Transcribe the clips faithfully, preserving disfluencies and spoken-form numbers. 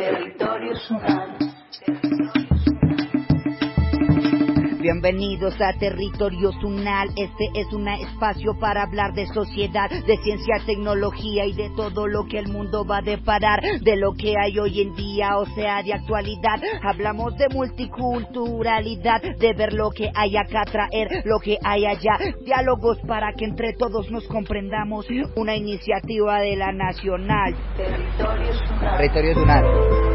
Territorio Sunal. Bienvenidos a Territorio Sunal. Este es un espacio para hablar de sociedad, de ciencia, tecnología y de todo lo que el mundo va a deparar, de lo que hay hoy en día, o sea, de actualidad. Hablamos de multiculturalidad, de ver lo que hay acá, traer lo que hay allá. Diálogos para que entre todos nos comprendamos. Una iniciativa de la Nacional. Territorio Sunal. Territorio Sunal.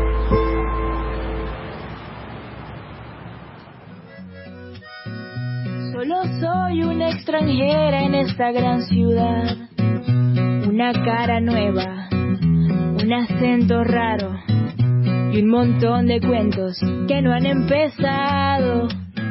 Solo soy una extranjera en esta gran ciudad, una cara nueva, un acento raro y un montón de cuentos que no han empezado.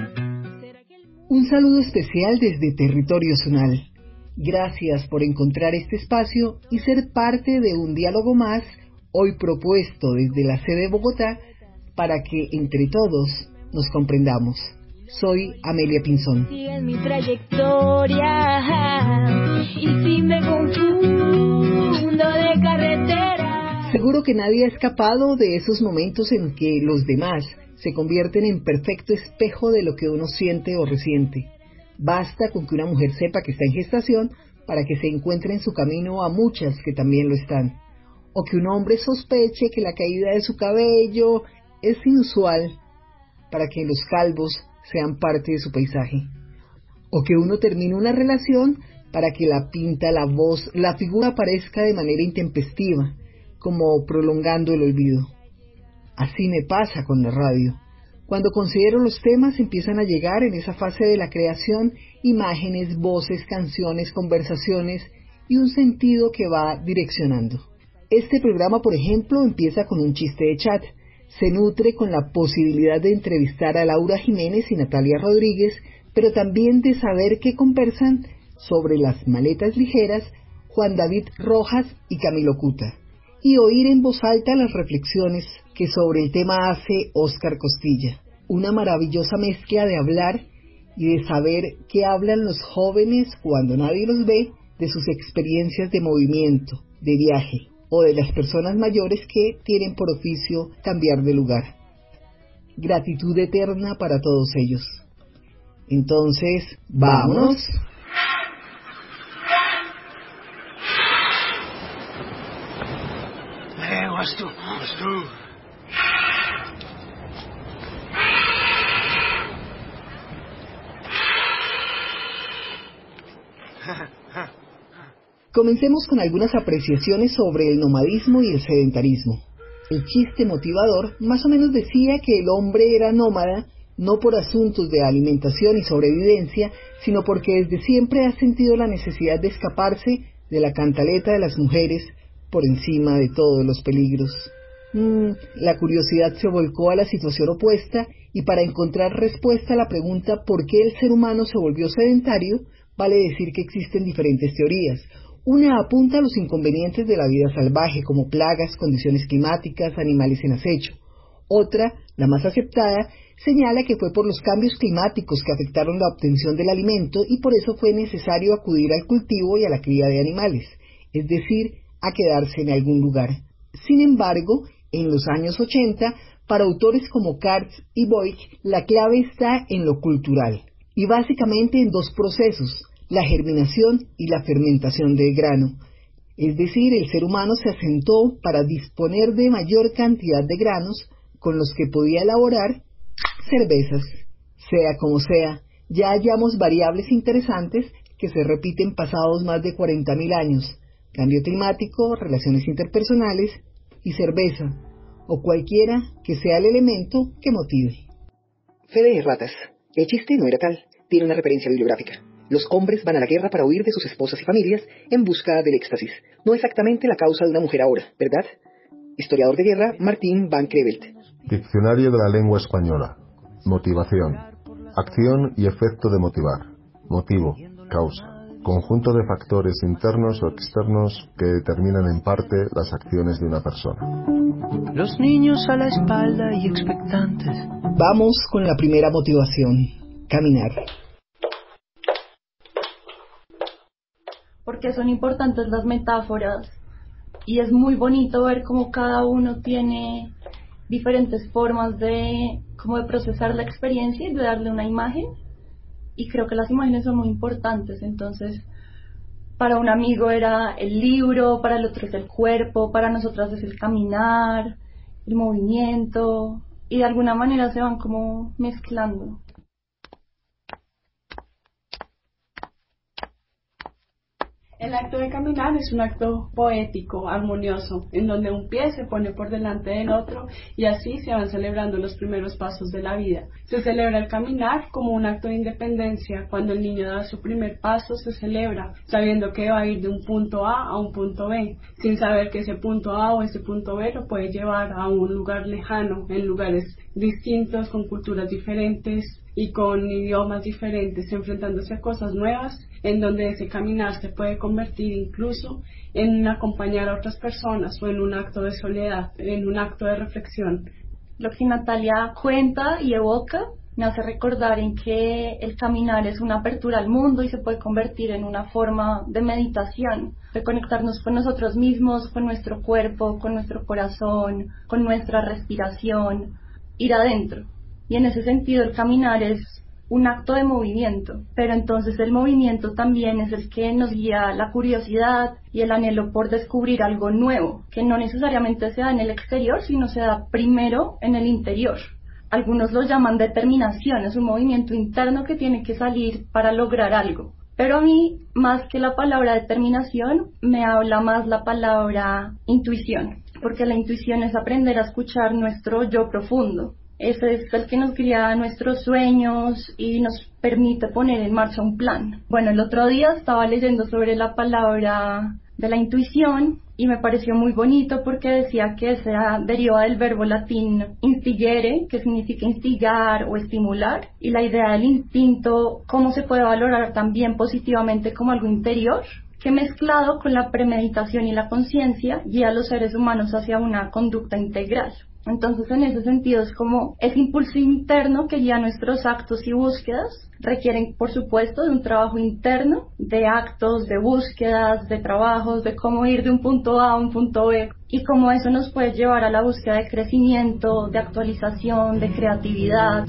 Un saludo especial desde Territorio Sunal. Gracias por encontrar este espacio y ser parte de un diálogo más, hoy propuesto desde la sede de Bogotá, para que entre todos nos comprendamos. Soy Amelia Pinzón. Sigue mi trayectoria y si me confundo de carretera. Seguro que nadie ha escapado de esos momentos en que los demás se convierten en perfecto espejo de lo que uno siente o resiente. Basta con que una mujer sepa que está en gestación para que se encuentre en su camino a muchas que también lo están. O que un hombre sospeche que la caída de su cabello es inusual para que los calvos sean parte de su paisaje, o que uno termine una relación para que la pinta, la voz, la figura aparezca de manera intempestiva, como prolongando el olvido. Así me pasa con la radio. Cuando considero los temas empiezan a llegar en esa fase de la creación, imágenes, voces, canciones, conversaciones y un sentido que va direccionando. Este programa, por ejemplo, empieza con un chiste de chat. Se nutre con la posibilidad de entrevistar a Laura Jiménez y Natalia Rodríguez, pero también de saber qué conversan sobre las maletas ligeras Juan David Rojas y Camilo Cuta, y oír en voz alta las reflexiones que sobre el tema hace Óscar Costilla. Una maravillosa mezcla de hablar y de saber qué hablan los jóvenes cuando nadie los ve, de sus experiencias de movimiento, de viaje, o de las personas mayores que tienen por oficio cambiar de lugar. Gratitud eterna para todos ellos. Entonces, ¡vámonos! Eh, was tú, was tú. Comencemos con algunas apreciaciones sobre el nomadismo y el sedentarismo. El chiste motivador más o menos decía que el hombre era nómada no por asuntos de alimentación y sobrevivencia, sino porque desde siempre ha sentido la necesidad de escaparse de la cantaleta de las mujeres por encima de todos los peligros. Mm, la curiosidad se volcó a la situación opuesta y para encontrar respuesta a la pregunta ¿por qué el ser humano se volvió sedentario? Vale decir que existen diferentes teorías. Una apunta a los inconvenientes de la vida salvaje, como plagas, condiciones climáticas, animales en acecho. Otra, la más aceptada, señala que fue por los cambios climáticos que afectaron la obtención del alimento y por eso fue necesario acudir al cultivo y a la cría de animales, es decir, a quedarse en algún lugar. Sin embargo, en los años ochenta, para autores como Katz y Boych, la clave está en lo cultural, y básicamente en dos procesos: la germinación y la fermentación del grano. Es decir, el ser humano se asentó para disponer de mayor cantidad de granos con los que podía elaborar cervezas. Sea como sea, ya hallamos variables interesantes que se repiten pasados más de cuarenta mil años: cambio climático, relaciones interpersonales y cerveza, o cualquiera que sea el elemento que motive. Fe de ratas. El chiste no era tal, tiene una referencia bibliográfica. Los hombres van a la guerra para huir de sus esposas y familias en busca del éxtasis. No exactamente la causa de una mujer ahora, ¿verdad? Historiador de guerra, Martín Van Creveld. Diccionario de la lengua española. Motivación. Acción y efecto de motivar. Motivo. Causa. Conjunto de factores internos o externos que determinan en parte las acciones de una persona. Los niños a la espalda y expectantes. Vamos con la primera motivación: caminar. Porque son importantes las metáforas y es muy bonito ver cómo cada uno tiene diferentes formas de, como de procesar la experiencia y de darle una imagen. Y creo que las imágenes son muy importantes. Entonces, para un amigo era el libro, para el otro es el cuerpo, para nosotras es el caminar, el movimiento, y de alguna manera se van como mezclando. El acto de caminar es un acto poético, armonioso, en donde un pie se pone por delante del otro y así se van celebrando los primeros pasos de la vida. Se celebra el caminar como un acto de independencia. Cuando el niño da su primer paso, se celebra sabiendo que va a ir de un punto A a un punto B, sin saber que ese punto A o ese punto B lo puede llevar a un lugar lejano, en lugares distintos, con culturas diferentes y con idiomas diferentes, enfrentándose a cosas nuevas, en donde ese caminar se puede convertir incluso en un acompañar a otras personas o en un acto de soledad, en un acto de reflexión. Lo que Natalia cuenta y evoca me hace recordar en que el caminar es una apertura al mundo y se puede convertir en una forma de meditación, de conectarnos con nosotros mismos, con nuestro cuerpo, con nuestro corazón, con nuestra respiración, ir adentro. Y en ese sentido el caminar es un acto de movimiento, pero entonces el movimiento también es el que nos guía la curiosidad y el anhelo por descubrir algo nuevo, que no necesariamente se da en el exterior, sino se da primero en el interior. Algunos lo llaman determinación, es un movimiento interno que tiene que salir para lograr algo. Pero a mí, más que la palabra determinación, me habla más la palabra intuición, porque la intuición es aprender a escuchar nuestro yo profundo. Ese es el que nos guía a nuestros sueños y nos permite poner en marcha un plan. Bueno, el otro día estaba leyendo sobre la palabra de la intuición y me pareció muy bonito porque decía que esa deriva del verbo latín instigere, que significa instigar o estimular, y la idea del instinto, cómo se puede valorar también positivamente como algo interior, que mezclado con la premeditación y la conciencia guía a los seres humanos hacia una conducta integral. Entonces, en ese sentido, es como ese impulso interno que guía nuestros actos y búsquedas. Requieren, por supuesto, de un trabajo interno, de actos, de búsquedas, de trabajos, de cómo ir de un punto A a un punto B, y cómo eso nos puede llevar a la búsqueda de crecimiento, de actualización, de creatividad.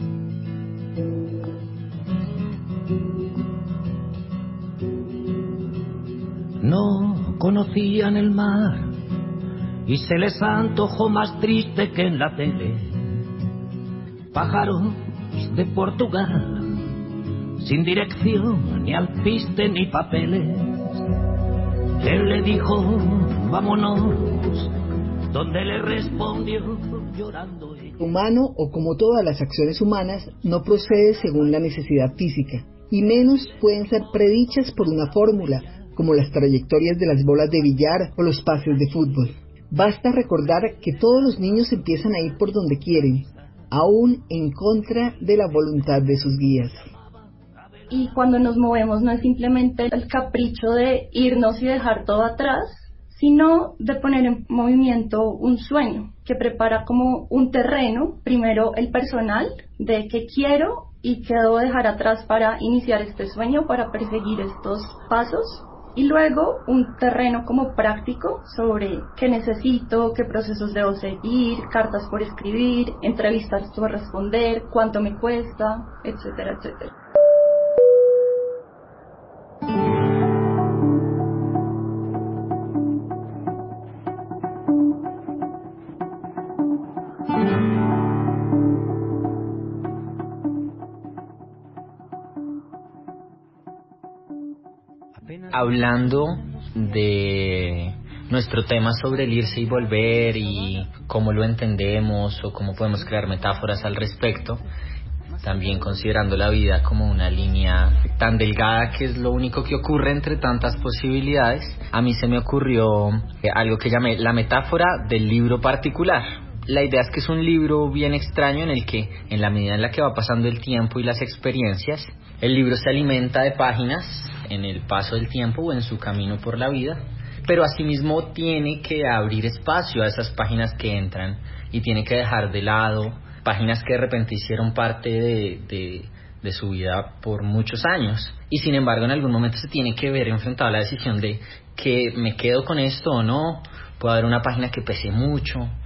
No conocían el mar y se les antojó más triste que en la tele. Pájaros de Portugal, sin dirección, ni alpiste, ni papeles. Él le dijo, vámonos, donde le respondió llorando. Humano, o como todas las acciones humanas, no procede según la necesidad física, y menos pueden ser predichas por una fórmula, como las trayectorias de las bolas de billar o los pases de fútbol. Basta recordar que todos los niños empiezan a ir por donde quieren, aún en contra de la voluntad de sus guías. Y cuando nos movemos no es simplemente el capricho de irnos y dejar todo atrás, sino de poner en movimiento un sueño que prepara como un terreno, primero el personal, de qué quiero y qué debo dejar atrás para iniciar este sueño, para perseguir estos pasos. Y luego un terreno como práctico sobre qué necesito, qué procesos debo seguir, cartas por escribir, entrevistas por responder, cuánto me cuesta, etcétera, etcétera. Hablando de nuestro tema sobre el irse y volver y cómo lo entendemos o cómo podemos crear metáforas al respecto, también considerando la vida como una línea tan delgada que es lo único que ocurre entre tantas posibilidades, a mí se me ocurrió algo que llamé la metáfora del libro particular. La idea es que es un libro bien extraño en el que, en la medida en la que va pasando el tiempo y las experiencias, el libro se alimenta de páginas en el paso del tiempo o en su camino por la vida, pero asimismo tiene que abrir espacio a esas páginas que entran y tiene que dejar de lado páginas que de repente hicieron parte de, de, de su vida por muchos años, y sin embargo en algún momento se tiene que ver enfrentado a la decisión de que me quedo con esto o no. Puede haber una página que pese mucho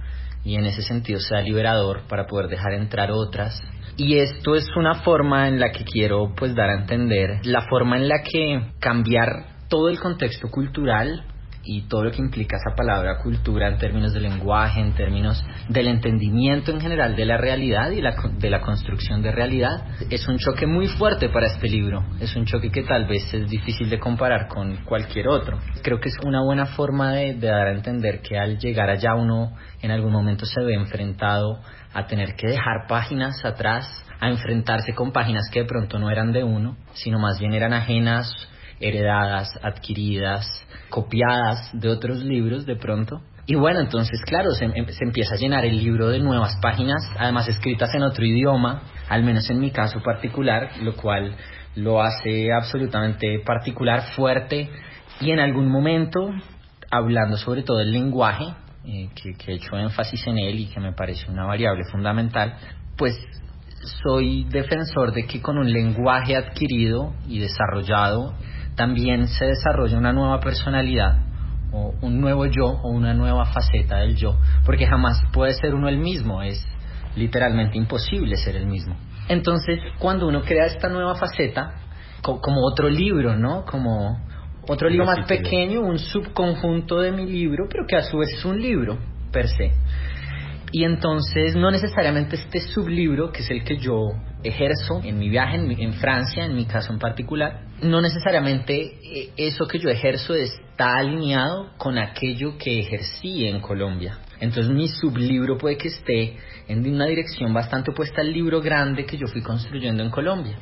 y en ese sentido sea liberador para poder dejar entrar otras. Y esto es una forma en la que quiero pues dar a entender la forma en la que cambiar todo el contexto cultural y todo lo que implica esa palabra cultura en términos de lenguaje, en términos del entendimiento en general de la realidad y la, de la construcción de realidad, es un choque muy fuerte para este libro. Es un choque que tal vez es difícil de comparar con cualquier otro. Creo que es una buena forma de, de dar a entender que al llegar allá uno en algún momento se ve enfrentado a tener que dejar páginas atrás, a enfrentarse con páginas que de pronto no eran de uno, sino más bien eran ajenas, heredadas, adquiridas, copiadas de otros libros de pronto. Y bueno, entonces claro, se, se empieza a llenar el libro de nuevas páginas, además escritas en otro idioma, al menos en mi caso particular, lo cual lo hace absolutamente particular, fuerte, y en algún momento, hablando sobre todo del lenguaje, eh, que, que he hecho énfasis en él y que me parece una variable fundamental, pues soy defensor de que con un lenguaje adquirido y desarrollado también se desarrolla una nueva personalidad o un nuevo yo o una nueva faceta del yo, porque jamás puede ser uno el mismo, es literalmente imposible ser el mismo. Entonces, cuando uno crea esta nueva faceta, co- como otro libro, ¿no? Como otro libro más pequeño, un subconjunto de mi libro, pero que a su vez es un libro per se. Y entonces no necesariamente este sublibro, que es el que yo ejerzo en mi viaje en, en Francia, en mi caso en particular, no necesariamente eso que yo ejerzo está alineado con aquello que ejercí en Colombia. Entonces mi sublibro puede que esté en una dirección bastante opuesta al libro grande que yo fui construyendo en Colombia.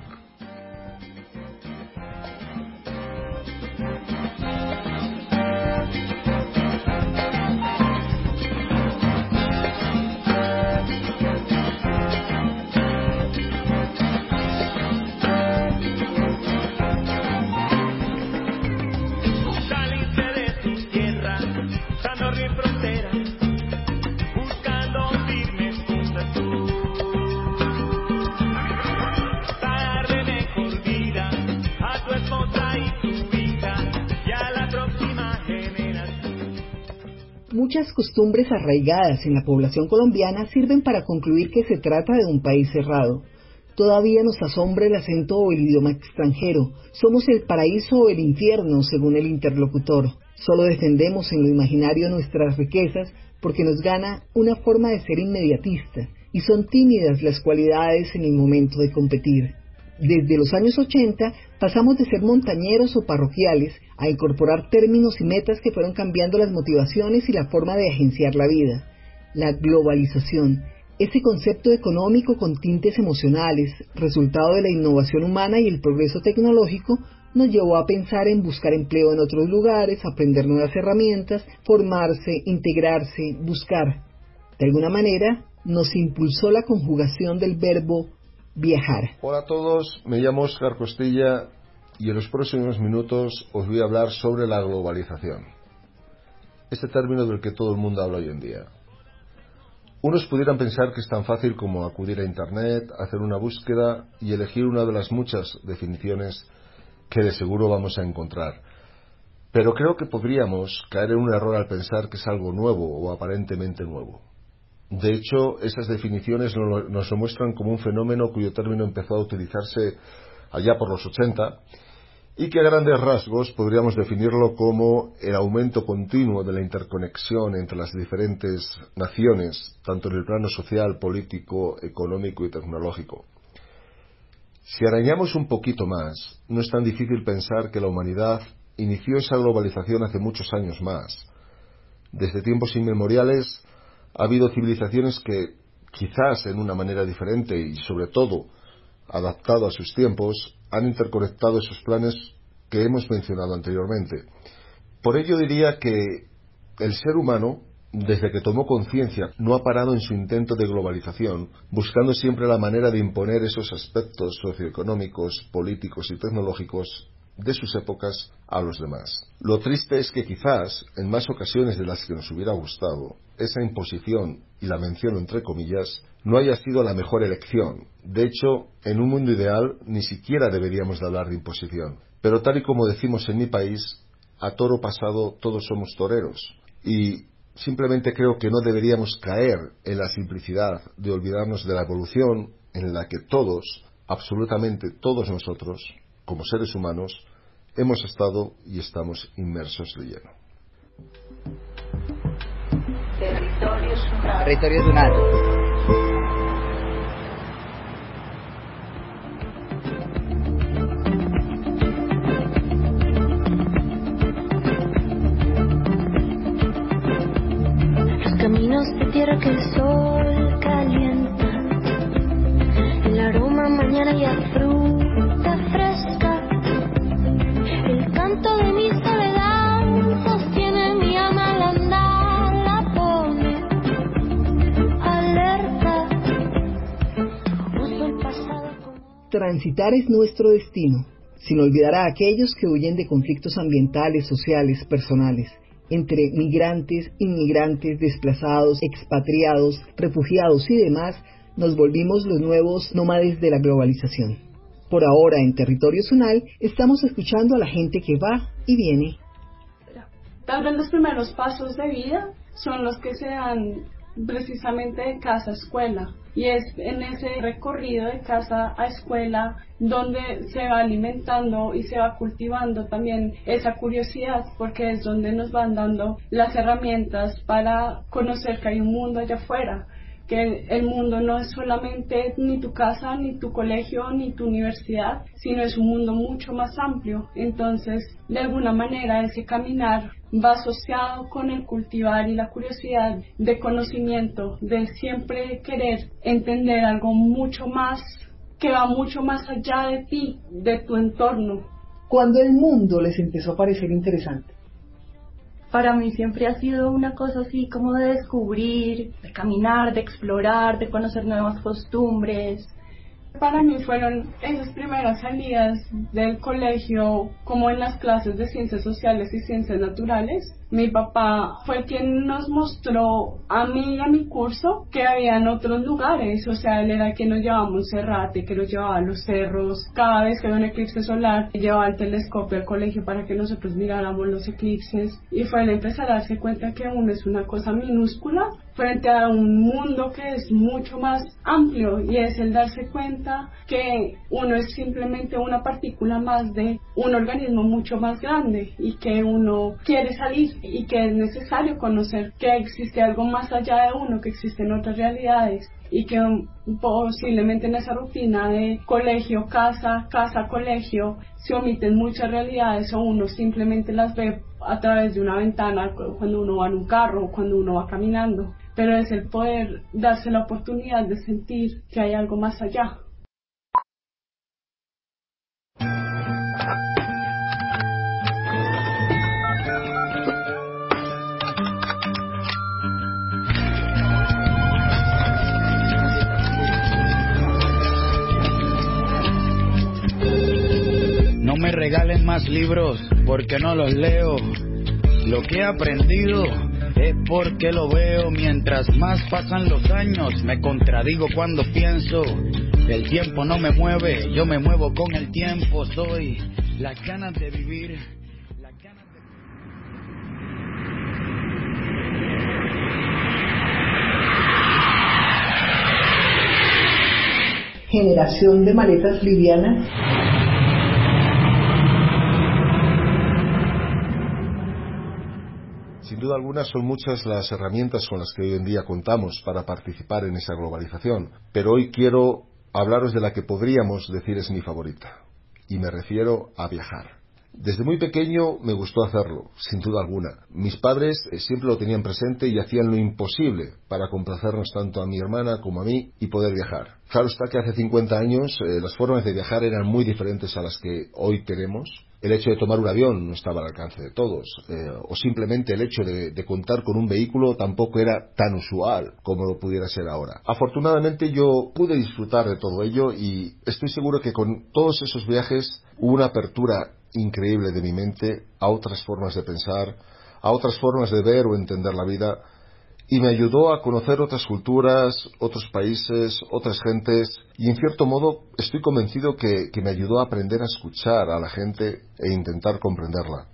Muchas costumbres arraigadas en la población colombiana sirven para concluir que se trata de un país cerrado. Todavía nos asombra el acento o el idioma extranjero. Somos el paraíso o el infierno, según el interlocutor. Solo defendemos en lo imaginario nuestras riquezas porque nos gana una forma de ser inmediatista, y son tímidas las cualidades en el momento de competir. Desde los años ochenta pasamos de ser montañeros o parroquiales a incorporar términos y metas que fueron cambiando las motivaciones y la forma de agenciar la vida. La globalización, ese concepto económico con tintes emocionales, resultado de la innovación humana y el progreso tecnológico, nos llevó a pensar en buscar empleo en otros lugares, aprender nuevas herramientas, formarse, integrarse, buscar. De alguna manera, nos impulsó la conjugación del verbo viajar. Hola a todos, me llamo Óscar Costilla y en los próximos minutos os voy a hablar sobre la globalización, este término del que todo el mundo habla hoy en día. Unos pudieran pensar que es tan fácil como acudir a Internet, hacer una búsqueda y elegir una de las muchas definiciones que de seguro vamos a encontrar. Pero creo que podríamos caer en un error al pensar que es algo nuevo o aparentemente nuevo. De hecho, esas definiciones nos lo muestran como un fenómeno cuyo término empezó a utilizarse allá por los ochenta y que a grandes rasgos podríamos definirlo como el aumento continuo de la interconexión entre las diferentes naciones, tanto en el plano social, político, económico y tecnológico. Si arañamos un poquito más, no es tan difícil pensar que la humanidad inició esa globalización hace muchos años más. Desde tiempos inmemoriales ha habido civilizaciones que, quizás en una manera diferente y sobre todo adaptado a sus tiempos, han interconectado esos planes que hemos mencionado anteriormente. Por ello diría que el ser humano, desde que tomó conciencia, no ha parado en su intento de globalización, buscando siempre la manera de imponer esos aspectos socioeconómicos, políticos y tecnológicos de sus épocas a los demás. Lo triste es que quizás, en más ocasiones de las que nos hubiera gustado, esa imposición, y la menciono entre comillas, no haya sido la mejor elección. De hecho, en un mundo ideal ni siquiera deberíamos de hablar de imposición. Pero tal y como decimos en mi país, a toro pasado todos somos toreros. Y simplemente creo que no deberíamos caer en la simplicidad de olvidarnos de la evolución en la que todos, absolutamente todos nosotros, como seres humanos, hemos estado y estamos inmersos de lleno. Territorio Sunal. Territorio Sunal. Caminos de tierra que el sol calienta, el aroma mañana y a fruta fresca, el canto de mi soledad sostiene mi alma al andar, la pone alerta. Uso el pasado como... Transitar es nuestro destino, sin olvidar a aquellos que huyen de conflictos ambientales, sociales, personales, entre migrantes, inmigrantes, desplazados, expatriados, refugiados y demás, nos volvimos los nuevos nómades de la globalización. Por ahora, en Territorio Sunal, estamos escuchando a la gente que va y viene. Tal vez los primeros pasos de vida son los que se dan precisamente de casa a escuela, y es en ese recorrido de casa a escuela donde se va alimentando y se va cultivando también esa curiosidad, porque es donde nos van dando las herramientas para conocer que hay un mundo allá afuera, que el mundo no es solamente ni tu casa, ni tu colegio, ni tu universidad, sino es un mundo mucho más amplio. Entonces, de alguna manera, ese caminar va asociado con el cultivar y la curiosidad de conocimiento, de siempre querer entender algo mucho más, que va mucho más allá de ti, de tu entorno. ¿Cuándo el mundo les empezó a parecer interesante? Para mí siempre ha sido una cosa así como de descubrir, de caminar, de explorar, de conocer nuevas costumbres. Para mí fueron esas primeras salidas del colegio, como en las clases de ciencias sociales y ciencias naturales. Mi papá fue quien nos mostró a mí y a mi curso que habían otros lugares, o sea, él era quien nos llevaba a Monserrate, que nos llevaba a los cerros. Cada vez que había un eclipse solar, llevaba el telescopio al colegio para que nosotros miráramos los eclipses. Y fue el empezar a darse cuenta que uno es una cosa minúscula frente a un mundo que es mucho más amplio, y es el darse cuenta que uno es simplemente una partícula más de un organismo mucho más grande, y que uno quiere salir y que es necesario conocer que existe algo más allá de uno, que existen otras realidades, y que um, posiblemente en esa rutina de colegio, casa, casa, colegio, se omiten muchas realidades, o uno simplemente las ve a través de una ventana cuando uno va en un carro o cuando uno va caminando. Pero es el poder darse la oportunidad de sentir que hay algo más allá. No me regalen más libros porque no los leo. Lo que he aprendido es porque lo veo. Mientras más pasan los años, me contradigo cuando pienso. El tiempo no me mueve, yo me muevo con el tiempo. Soy las ganas de vivir. Las ganas de... Generación de maletas livianas. Sin duda alguna son muchas las herramientas con las que hoy en día contamos para participar en esa globalización, pero hoy quiero hablaros de la que podríamos decir es mi favorita, y me refiero a viajar. Desde muy pequeño me gustó hacerlo, sin duda alguna. Mis padres siempre lo tenían presente y hacían lo imposible para complacernos tanto a mi hermana como a mí y poder viajar. Claro está que hace cincuenta años eh, las formas de viajar eran muy diferentes a las que hoy tenemos. El hecho de tomar un avión no estaba al alcance de todos, eh, o simplemente el hecho de, de contar con un vehículo tampoco era tan usual como lo pudiera ser ahora. Afortunadamente yo pude disfrutar de todo ello y estoy seguro que con todos esos viajes hubo una apertura increíble de mi mente a otras formas de pensar, a otras formas de ver o entender la vida, y me ayudó a conocer otras culturas, otros países, otras gentes, y en cierto modo estoy convencido que, que me ayudó a aprender a escuchar a la gente e intentar comprenderla.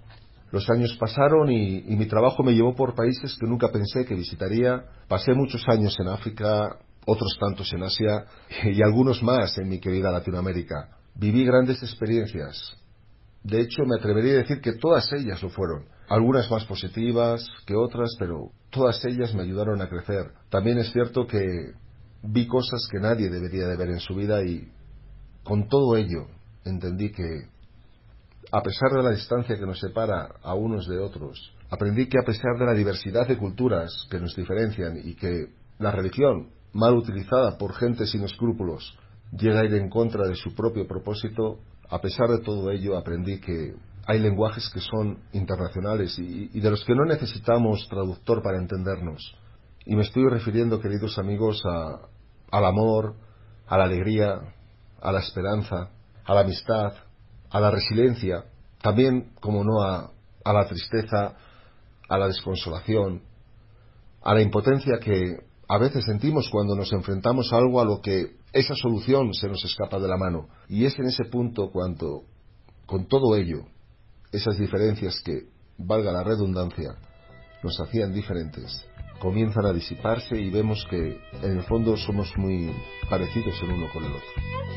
Los años pasaron y, y mi trabajo me llevó por países que nunca pensé que visitaría. Pasé muchos años en África, otros tantos en Asia y algunos más en mi querida Latinoamérica. Viví grandes experiencias. De hecho, me atrevería a decir que todas ellas lo fueron. Algunas más positivas que otras, pero todas ellas me ayudaron a crecer. También es cierto que vi cosas que nadie debería de ver en su vida y con todo ello entendí que, a pesar de la distancia que nos separa a unos de otros, aprendí que a pesar de la diversidad de culturas que nos diferencian y que la religión, mal utilizada por gente sin escrúpulos, llega a ir en contra de su propio propósito, a pesar de todo ello aprendí que hay lenguajes que son internacionales y, y de los que no necesitamos traductor para entendernos. Y me estoy refiriendo, queridos amigos, a, al amor, a la alegría, a la esperanza, a la amistad, a la resiliencia, también, como no, a, a la tristeza, a la desconsolación, a la impotencia que a veces sentimos cuando nos enfrentamos a algo a lo que esa solución se nos escapa de la mano. Y es en ese punto cuando, con todo ello, esas diferencias que, valga la redundancia, nos hacían diferentes, comienzan a disiparse y vemos que, en el fondo, somos muy parecidos el uno con el otro.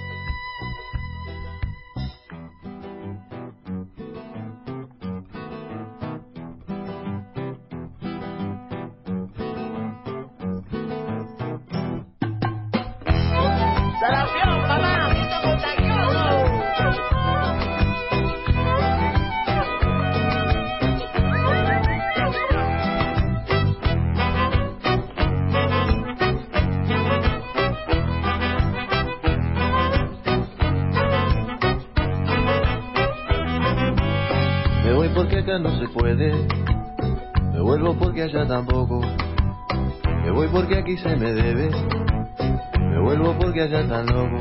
No se puede, me vuelvo porque allá tampoco, me voy porque aquí se me debe, me vuelvo porque allá tan loco.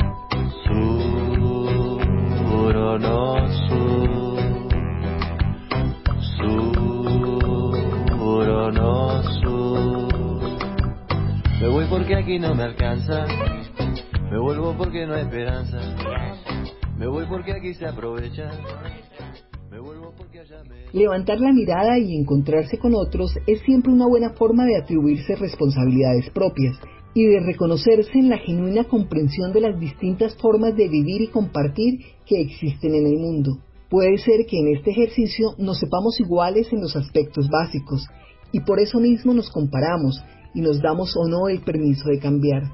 Sur o no sur, sur o no sur, me voy porque aquí no me alcanza, me vuelvo porque no hay esperanza, me voy porque aquí se aprovecha. Levantar la mirada y encontrarse con otros es siempre una buena forma de atribuirse responsabilidades propias y de reconocerse en la genuina comprensión de las distintas formas de vivir y compartir que existen en el mundo. Puede ser que en este ejercicio nos sepamos iguales en los aspectos básicos y por eso mismo nos comparamos y nos damos o no el permiso de cambiar.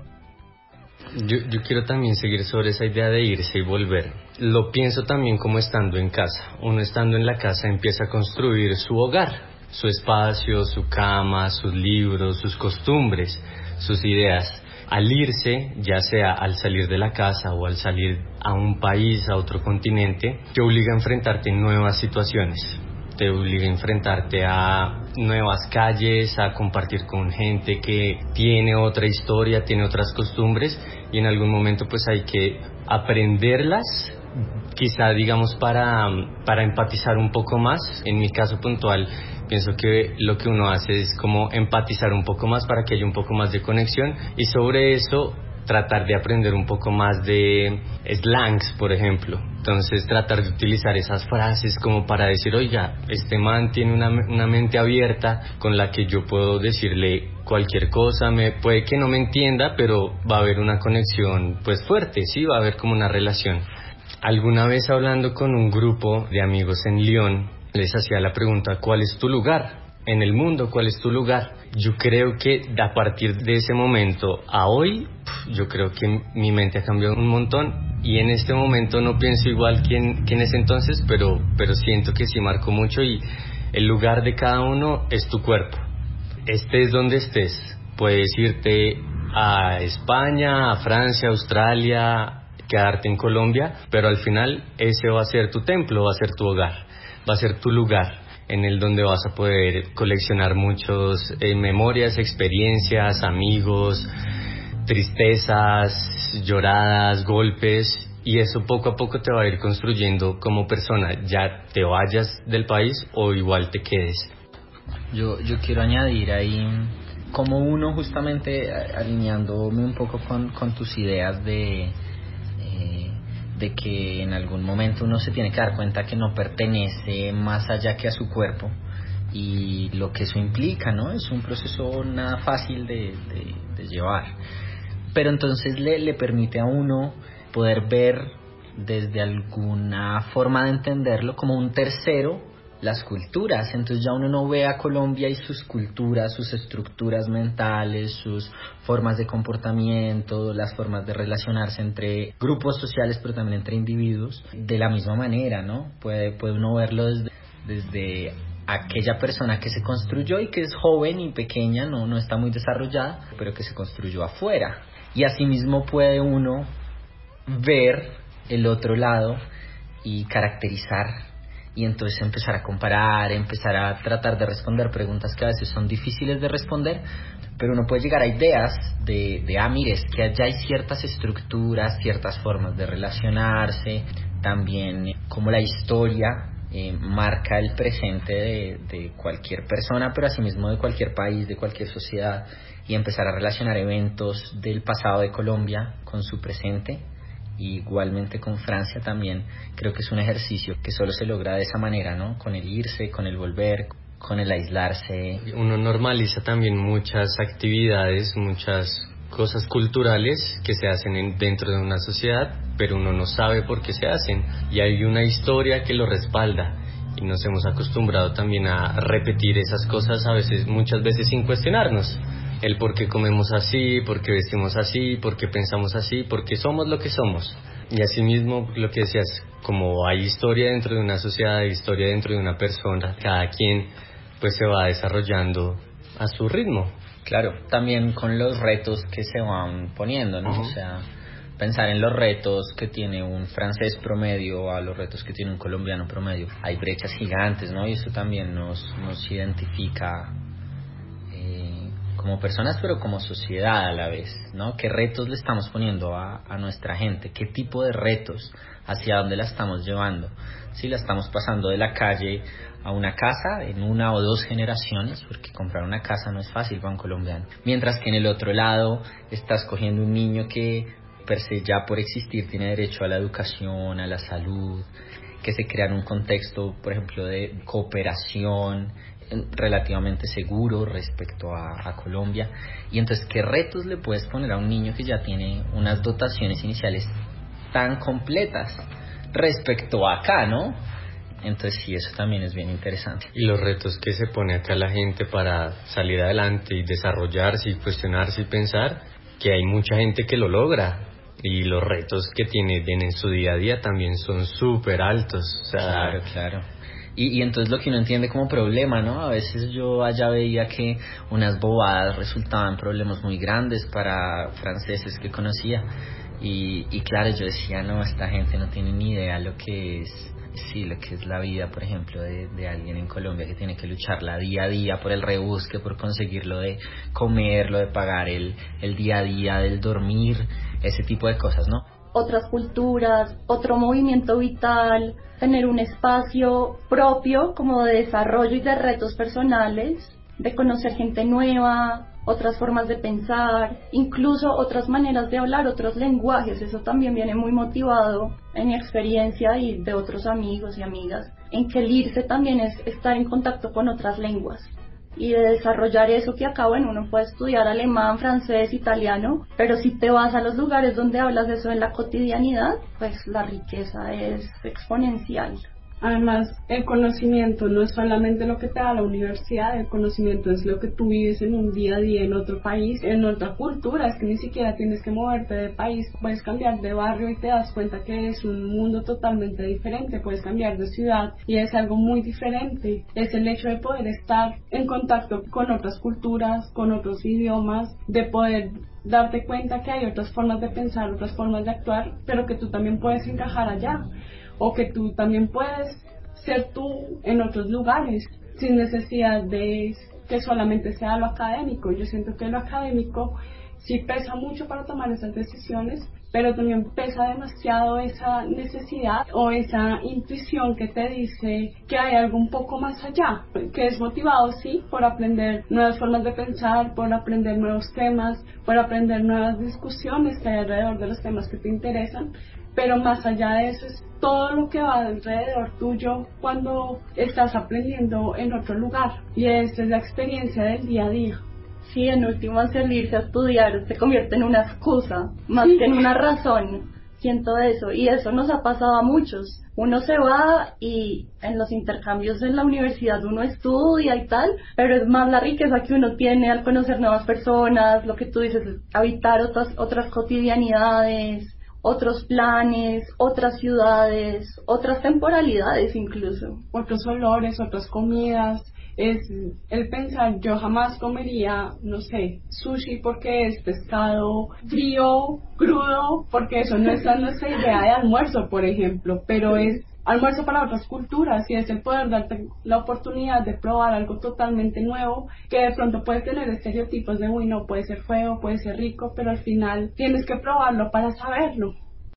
Yo, yo quiero también seguir sobre esa idea de irse y volver. Lo pienso también como estando en casa. Uno estando en la casa empieza a construir su hogar, su espacio, su cama, sus libros, sus costumbres, sus ideas. Al irse, ya sea al salir de la casa o al salir a un país, a otro continente, te obliga a enfrentarte en nuevas situaciones. Te obliga a enfrentarte a nuevas calles, a compartir con gente que tiene otra historia, tiene otras costumbres y en algún momento pues hay que aprenderlas, quizá digamos para, para empatizar un poco más. En mi caso puntual pienso que lo que uno hace es como empatizar un poco más para que haya un poco más de conexión y sobre eso tratar de aprender un poco más de slangs, por ejemplo. Entonces tratar de utilizar esas frases como para decir, oiga, este man tiene una, una mente abierta con la que yo puedo decirle cualquier cosa, me puede que no me entienda, pero va a haber una conexión pues fuerte, sí, va a haber como una relación. Alguna vez hablando con un grupo de amigos en Lyon, les hacía la pregunta, ¿cuál es tu lugar en el mundo? ¿Cuál es tu lugar? Yo creo que a partir de ese momento a hoy, yo creo que mi mente ha cambiado un montón y en este momento no pienso igual que en, que en ese entonces, pero, pero siento que sí marcó mucho y el lugar de cada uno es tu cuerpo. Estés donde estés, puedes irte a España, a Francia, a Australia, quedarte en Colombia, pero al final ese va a ser tu templo, va a ser tu hogar, va a ser tu lugar en el donde vas a poder coleccionar muchos eh, memorias, experiencias, amigos, tristezas, lloradas, golpes, y eso poco a poco te va a ir construyendo como persona, ya te vayas del país o igual te quedes. Yo, yo quiero añadir ahí, como uno justamente alineándome un poco con, con tus ideas de, eh, de que en algún momento uno se tiene que dar cuenta que no pertenece más allá que a su cuerpo y lo que eso implica, ¿no? Es un proceso nada fácil de, de, de llevar, pero entonces le, le permite a uno poder ver desde alguna forma de entenderlo como un tercero las culturas. Entonces ya uno no ve a Colombia y sus culturas, sus estructuras mentales, sus formas de comportamiento, las formas de relacionarse entre grupos sociales, pero también entre individuos, de la misma manera, ¿no? Puede, puede uno verlo desde, desde aquella persona que se construyó y que es joven y pequeña, no, no está muy desarrollada, pero que se construyó afuera. Y asimismo puede uno ver el otro lado y caracterizar, y entonces empezar a comparar, empezar a tratar de responder preguntas que a veces son difíciles de responder, pero uno puede llegar a ideas de, de ah, mire, es que allá hay ciertas estructuras, ciertas formas de relacionarse, también eh, como la historia eh, marca el presente de, de cualquier persona, pero asimismo de cualquier país, de cualquier sociedad, y empezar a relacionar eventos del pasado de Colombia con su presente. Igualmente con Francia también creo que es un ejercicio que solo se logra de esa manera, ¿no? Con el irse, con el volver, con el aislarse. Uno normaliza también muchas actividades, muchas cosas culturales que se hacen en, dentro de una sociedad, pero uno no sabe por qué se hacen y hay una historia que lo respalda, y nos hemos acostumbrado también a repetir esas cosas a veces, muchas veces sin cuestionarnos. El por qué comemos así, por qué vestimos así, por qué pensamos así, por qué somos lo que somos. Y así mismo, lo que decías, como hay historia dentro de una sociedad, hay historia dentro de una persona, cada quien pues se va desarrollando a su ritmo. Claro, también con los retos que se van poniendo, ¿no? Uh-huh. O sea, pensar en los retos que tiene un francés promedio a los retos que tiene un colombiano promedio. Hay brechas gigantes, ¿no? Y eso también nos, nos identifica como personas, pero como sociedad a la vez, ¿no? ¿Qué retos le estamos poniendo a, a nuestra gente? ¿Qué tipo de retos? ¿Hacia dónde la estamos llevando? Si la estamos pasando de la calle a una casa en una o dos generaciones, porque comprar una casa no es fácil para un colombiano. Mientras que en el otro lado estás cogiendo un niño que per se ya por existir tiene derecho a la educación, a la salud, que se crea en un contexto, por ejemplo, de cooperación relativamente seguro respecto a, a Colombia. Y entonces, ¿qué retos le puedes poner a un niño que ya tiene unas dotaciones iniciales tan completas respecto a acá, ¿no? Entonces sí, eso también es bien interesante. Y los retos que se pone acá la gente para salir adelante y desarrollarse y cuestionarse y pensar, que hay mucha gente que lo logra. Y los retos que tienen en su día a día también son súper altos. O sea, claro, claro. Y, y entonces lo que uno entiende como problema, ¿no? A veces yo allá veía que unas bobadas resultaban problemas muy grandes para franceses que conocía. Y, y claro, yo decía, no, esta gente no tiene ni idea lo que es, sí, lo que es la vida, por ejemplo, de, de alguien en Colombia que tiene que lucharla día a día por el rebusque, por conseguir lo de comer, lo de pagar el, el día a día, del dormir, ese tipo de cosas, ¿no? Otras culturas, otro movimiento vital, tener un espacio propio como de desarrollo y de retos personales, de conocer gente nueva, otras formas de pensar, incluso otras maneras de hablar, otros lenguajes. Eso también viene muy motivado en mi experiencia y de otros amigos y amigas, en que el irse también es estar en contacto con otras lenguas. Y de desarrollar eso que acá, bueno, uno puede estudiar alemán, francés, italiano, pero si te vas a los lugares donde hablas eso en la cotidianidad, pues la riqueza es exponencial. Además, el conocimiento no es solamente lo que te da la universidad, el conocimiento es lo que tú vives en un día a día en otro país, en otra cultura. Es que ni siquiera tienes que moverte de país, puedes cambiar de barrio y te das cuenta que es un mundo totalmente diferente, puedes cambiar de ciudad y es algo muy diferente. Es el hecho de poder estar en contacto con otras culturas, con otros idiomas, de poder darte cuenta que hay otras formas de pensar, otras formas de actuar, pero que tú también puedes encajar allá. O que tú también puedes ser tú en otros lugares, sin necesidad de que solamente sea lo académico. Yo siento que lo académico sí pesa mucho para tomar esas decisiones, pero también pesa demasiado esa necesidad o esa intuición que te dice que hay algo un poco más allá, que es motivado, sí, por aprender nuevas formas de pensar, por aprender nuevos temas, por aprender nuevas discusiones que hay alrededor de los temas que te interesan, pero más allá de eso es todo lo que va alrededor tuyo cuando estás aprendiendo en otro lugar, y esa es la experiencia del día a día. Sí, en últimas el irse a estudiar se convierte en una excusa, más sí. que en una razón. Siento eso, y eso nos ha pasado a muchos. Uno se va y en los intercambios en la universidad uno estudia y tal, pero es más la riqueza que uno tiene al conocer nuevas personas, lo que tú dices, habitar otras, otras cotidianidades, otros planes, otras ciudades, otras temporalidades incluso. Otros olores, otras comidas. Es el pensar, yo jamás comería, no sé, sushi porque es pescado frío, crudo, porque eso no está en nuestra idea de almuerzo, por ejemplo, pero es almuerzo para otras culturas, y es el poder darte la oportunidad de probar algo totalmente nuevo, que de pronto puede tener estereotipos de, uy, no, puede ser feo, puede ser rico, pero al final tienes que probarlo para saberlo.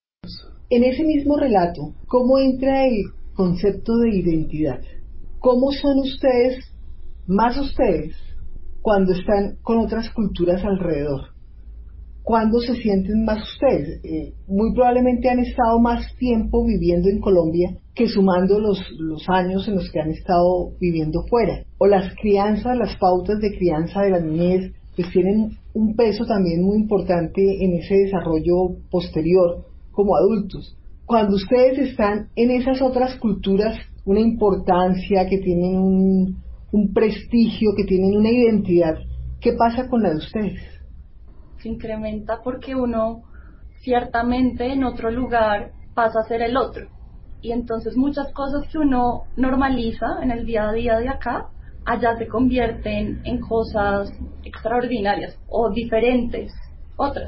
En ese mismo relato, ¿cómo entra el concepto de identidad? ¿Cómo son ustedes, más ustedes, cuando están con otras culturas alrededor? ¿Cuándo se sienten más ustedes? Eh, muy probablemente han estado más tiempo viviendo en Colombia que sumando los, los años en los que han estado viviendo fuera. O las crianzas, las pautas de crianza de la niñez, pues tienen un peso también muy importante en ese desarrollo posterior como adultos. Cuando ustedes están en esas otras culturas, una importancia, que tienen un, un prestigio, que tienen una identidad, ¿qué pasa con la de ustedes? Se incrementa porque uno ciertamente en otro lugar pasa a ser el otro, y entonces muchas cosas que uno normaliza en el día a día de acá, allá se convierten en cosas extraordinarias o diferentes, otras.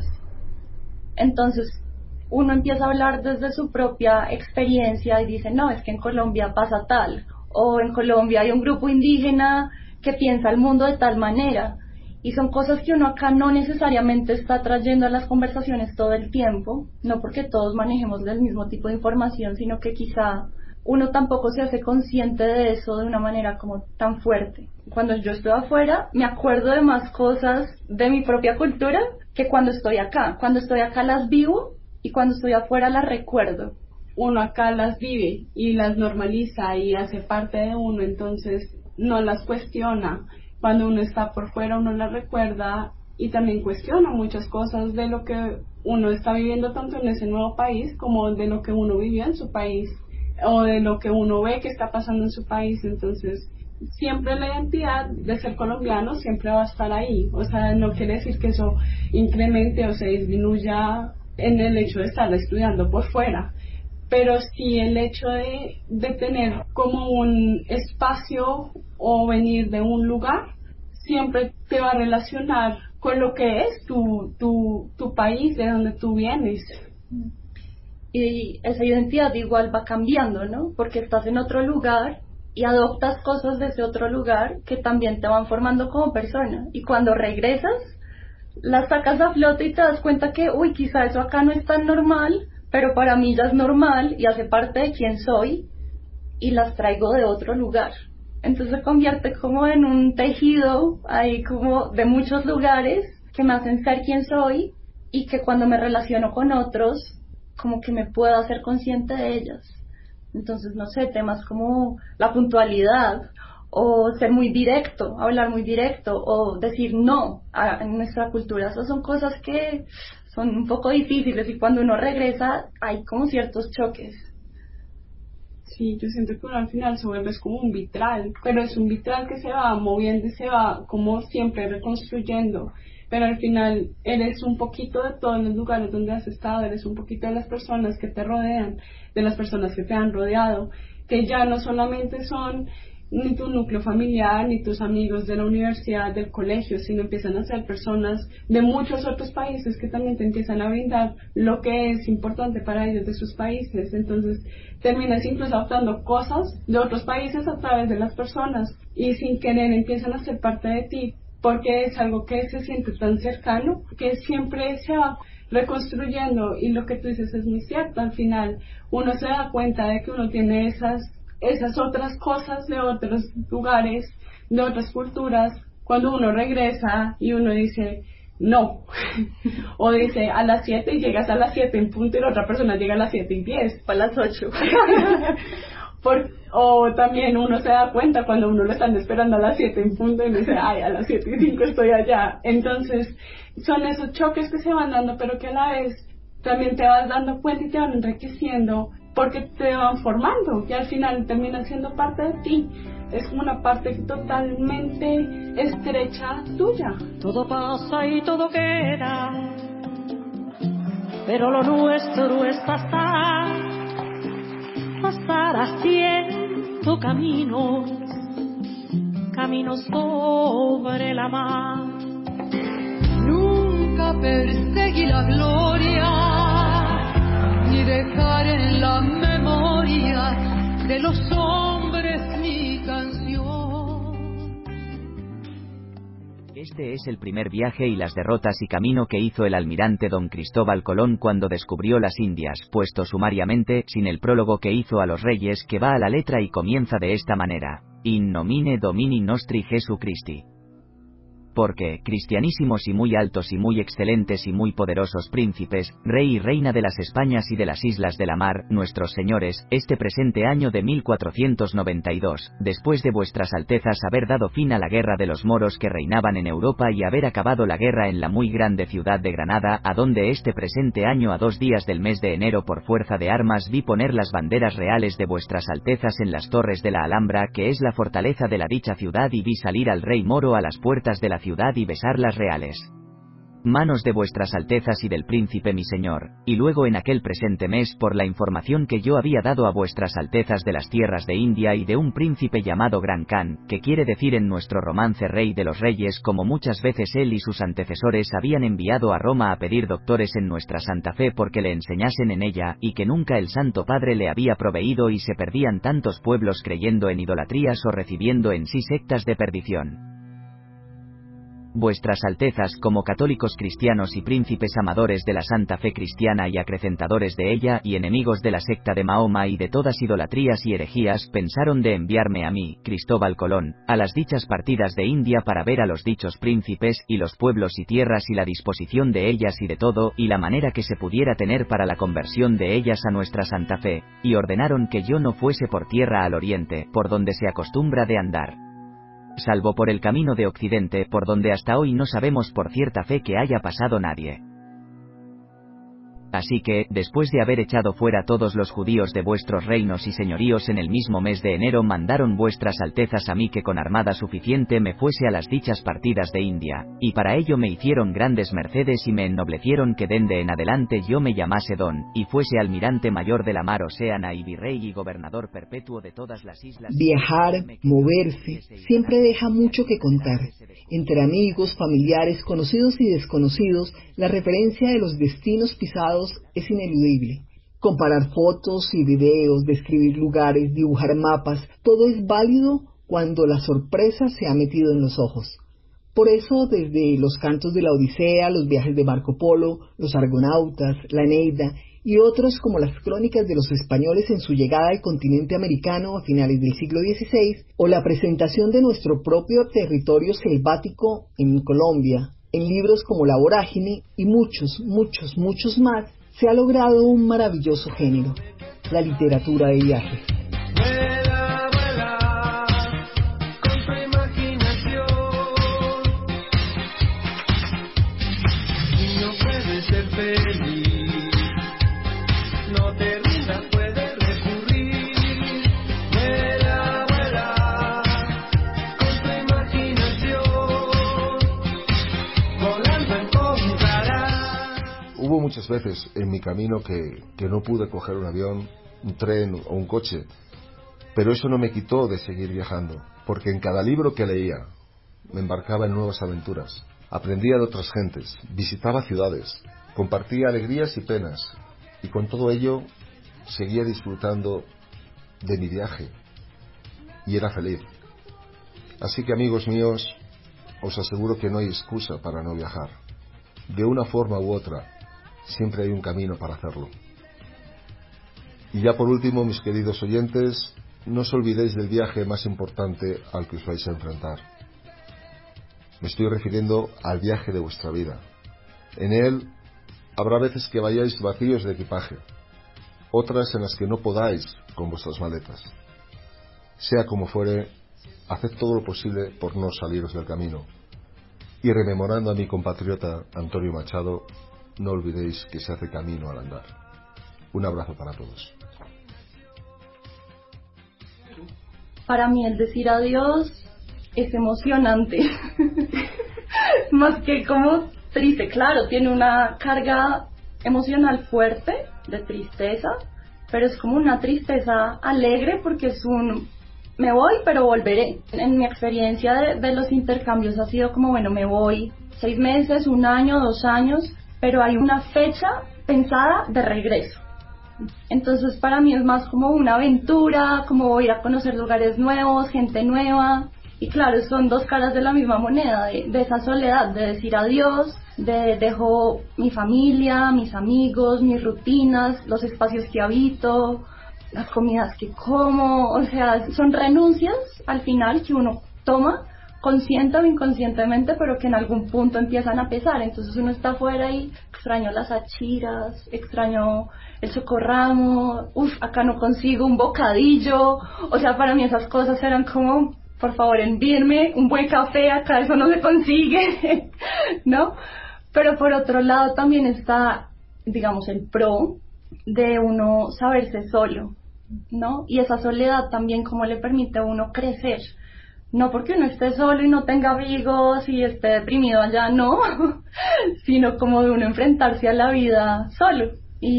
Entonces uno empieza a hablar desde su propia experiencia y dice, no, es que en Colombia pasa tal, o en Colombia hay un grupo indígena que piensa el mundo de tal manera, y son cosas que uno acá no necesariamente está trayendo a las conversaciones todo el tiempo, no porque todos manejemos el mismo tipo de información, sino que quizá uno tampoco se hace consciente de eso de una manera como tan fuerte. Cuando yo estoy afuera, me acuerdo de más cosas de mi propia cultura que cuando estoy acá. Cuando estoy acá las vivo, y cuando estoy afuera las recuerdo. Uno acá las vive y las normaliza y hace parte de uno, entonces no las cuestiona. Cuando uno está por fuera uno las recuerda y también cuestiona muchas cosas de lo que uno está viviendo tanto en ese nuevo país como de lo que uno vivió en su país o de lo que uno ve que está pasando en su país. Entonces siempre la identidad de ser colombiano siempre va a estar ahí, o sea, no quiere decir que eso incremente o se disminuya en el hecho de estar estudiando por fuera, pero sí el hecho de, de tener como un espacio o venir de un lugar siempre te va a relacionar con lo que es tu, tu, tu país, de donde tú vienes. Y esa identidad igual va cambiando, ¿no? Porque estás en otro lugar y adoptas cosas de ese otro lugar que también te van formando como persona, y cuando regresas las sacas a flote y te das cuenta que, uy, quizá eso acá no es tan normal, pero para mí ya es normal y hace parte de quién soy, y las traigo de otro lugar. Entonces se convierte como en un tejido ahí como de muchos lugares que me hacen ser quien soy, y que cuando me relaciono con otros como que me puedo hacer consciente de ellas. Entonces, no sé, temas como la puntualidad, o ser muy directo, hablar muy directo, o decir no a, en nuestra cultura. Esas son cosas que son un poco difíciles, y cuando uno regresa hay como ciertos choques. Sí, yo siento que uno al final se vuelve como un vitral, pero es un vitral que se va moviendo y se va como siempre reconstruyendo, pero al final eres un poquito de todos los lugares donde has estado, eres un poquito de las personas que te rodean, de las personas que te han rodeado, que ya no solamente son ni tu núcleo familiar, ni tus amigos de la universidad, del colegio, sino empiezan a ser personas de muchos otros países que también te empiezan a brindar lo que es importante para ellos de sus países. Entonces terminas incluso adoptando cosas de otros países a través de las personas, y sin querer empiezan a ser parte de ti porque es algo que se siente tan cercano, que siempre se va reconstruyendo, y lo que tú dices es muy cierto. Al final uno se da cuenta de que uno tiene esas, esas otras cosas de otros lugares, de otras culturas, cuando uno regresa y uno dice no, o dice a las siete y llegas a las siete en punto y la otra persona llega a las siete y diez, a las ocho. Por, o también uno se da cuenta cuando uno lo están esperando a las siete en punto y dice, ay, a las siete y cinco estoy allá. Entonces son esos choques que se van dando, pero que a la vez también te vas dando cuenta y te van enriqueciendo, porque te van formando y al final terminan siendo parte de ti. Es como una parte totalmente estrecha tuya. Todo pasa y todo queda, pero lo nuestro es pasar, pasar haciendo caminos, caminos sobre la mar. Nunca perseguí la gloria, ni dejar en la memoria de los hombres mi canción. Este es el primer viaje y las derrotas y camino que hizo el almirante don Cristóbal Colón cuando descubrió las Indias, puesto sumariamente, sin el prólogo que hizo a los reyes, que va a la letra y comienza de esta manera: In nomine Domini nostri Jesu Christi. Porque, cristianísimos y muy altos y muy excelentes y muy poderosos príncipes, rey y reina de las Españas y de las islas de la mar, nuestros señores, este presente año de mil cuatrocientos noventa y dos, después de vuestras altezas haber dado fin a la guerra de los moros que reinaban en Europa y haber acabado la guerra en la muy grande ciudad de Granada, a donde este presente año a dos días del mes de enero por fuerza de armas vi poner las banderas reales de vuestras altezas en las torres de la Alhambra, que es la fortaleza de la dicha ciudad, y vi salir al rey moro a las puertas de la ciudad y besar las reales manos de vuestras altezas y del príncipe mi señor, y luego en aquel presente mes, por la información que yo había dado a vuestras altezas de las tierras de India y de un príncipe llamado Gran Khan, que quiere decir en nuestro romance rey de los reyes, como muchas veces él y sus antecesores habían enviado a Roma a pedir doctores en nuestra Santa Fe porque le enseñasen en ella, y que nunca el Santo Padre le había proveído, y se perdían tantos pueblos creyendo en idolatrías o recibiendo en sí sectas de perdición. Vuestras altezas, como católicos cristianos y príncipes amadores de la santa fe cristiana y acrecentadores de ella, y enemigos de la secta de Mahoma y de todas idolatrías y herejías, pensaron de enviarme a mí, Cristóbal Colón, a las dichas partidas de India para ver a los dichos príncipes, y los pueblos y tierras y la disposición de ellas y de todo, y la manera que se pudiera tener para la conversión de ellas a nuestra santa fe, y ordenaron que yo no fuese por tierra al oriente, por donde se acostumbra de andar, salvo por el camino de occidente, por donde hasta hoy no sabemos por cierta fe que haya pasado nadie. Así que, después de haber echado fuera todos los judíos de vuestros reinos y señoríos en el mismo mes de enero, mandaron vuestras altezas a mí que con armada suficiente me fuese a las dichas partidas de India, y para ello me hicieron grandes mercedes y me ennoblecieron que dende en adelante yo me llamase Don, y fuese almirante mayor de la mar Océana y virrey y gobernador perpetuo de todas las islas. Viajar, moverse, siempre deja mucho que contar. Entre amigos, familiares, conocidos y desconocidos, la referencia de los destinos pisados es ineludible. Comparar fotos y videos, describir lugares, dibujar mapas, todo es válido cuando la sorpresa se ha metido en los ojos. Por eso, desde los cantos de la Odisea, los viajes de Marco Polo, los Argonautas, la Eneida y otros como las crónicas de los españoles en su llegada al continente americano a finales del siglo dieciséis, o la presentación de nuestro propio territorio selvático en Colombia, en libros como La Vorágine y muchos, muchos, muchos más, se ha logrado un maravilloso género, la literatura de viajes. Vuela, vuela, con tu imaginación, y no puedes ser feliz, no te rindas, puedes recurrir. Vuela, vuela, con tu imaginación, volando encontrarás. Hubo muchas veces en mi camino que, que no pude coger un avión, un tren o un coche, pero eso no me quitó de seguir viajando, porque en cada libro que leía me embarcaba en nuevas aventuras, aprendía de otras gentes, visitaba ciudades, compartía alegrías y penas, y con todo ello seguía disfrutando de mi viaje y era feliz. Así que, amigos míos, os aseguro que no hay excusa para no viajar. De una forma u otra, siempre hay un camino para hacerlo. Y ya por último, mis queridos oyentes, no os olvidéis del viaje más importante al que os vais a enfrentar. Me estoy refiriendo al viaje de vuestra vida. En él habrá veces que vayáis vacíos de equipaje, otras en las que no podáis con vuestras maletas. Sea como fuere, haced todo lo posible por no saliros del camino. Y rememorando a mi compatriota Antonio Machado, no olvidéis que se hace camino al andar. Un abrazo para todos. Para mí el decir adiós es emocionante. Más que como triste, claro, tiene una carga emocional fuerte de tristeza, pero es como una tristeza alegre porque es un me voy pero volveré. En mi experiencia de, de los intercambios ha sido como bueno, me voy seis meses, un año, dos años, pero hay una fecha pensada de regreso. Entonces para mí es más como una aventura, como voy a conocer lugares nuevos, gente nueva. Y claro, son dos caras de la misma moneda, de, de esa soledad, de decir adiós, de dejo mi familia, mis amigos, mis rutinas, los espacios que habito, las comidas que como, o sea, son renuncias al final que uno toma consciente o inconscientemente, pero que en algún punto empiezan a pesar. Entonces uno está afuera y extraño las achiras, extraño el chocorramo, uff, acá no consigo un bocadillo, o sea, para mí esas cosas eran como, por favor, envíenme un buen café, acá eso no se consigue, ¿no? Pero por otro lado también está, digamos, el pro de uno saberse solo, ¿no? Y esa soledad también como le permite a uno crecer. No porque uno esté solo y no tenga amigos y esté deprimido allá, no, sino como de uno enfrentarse a la vida solo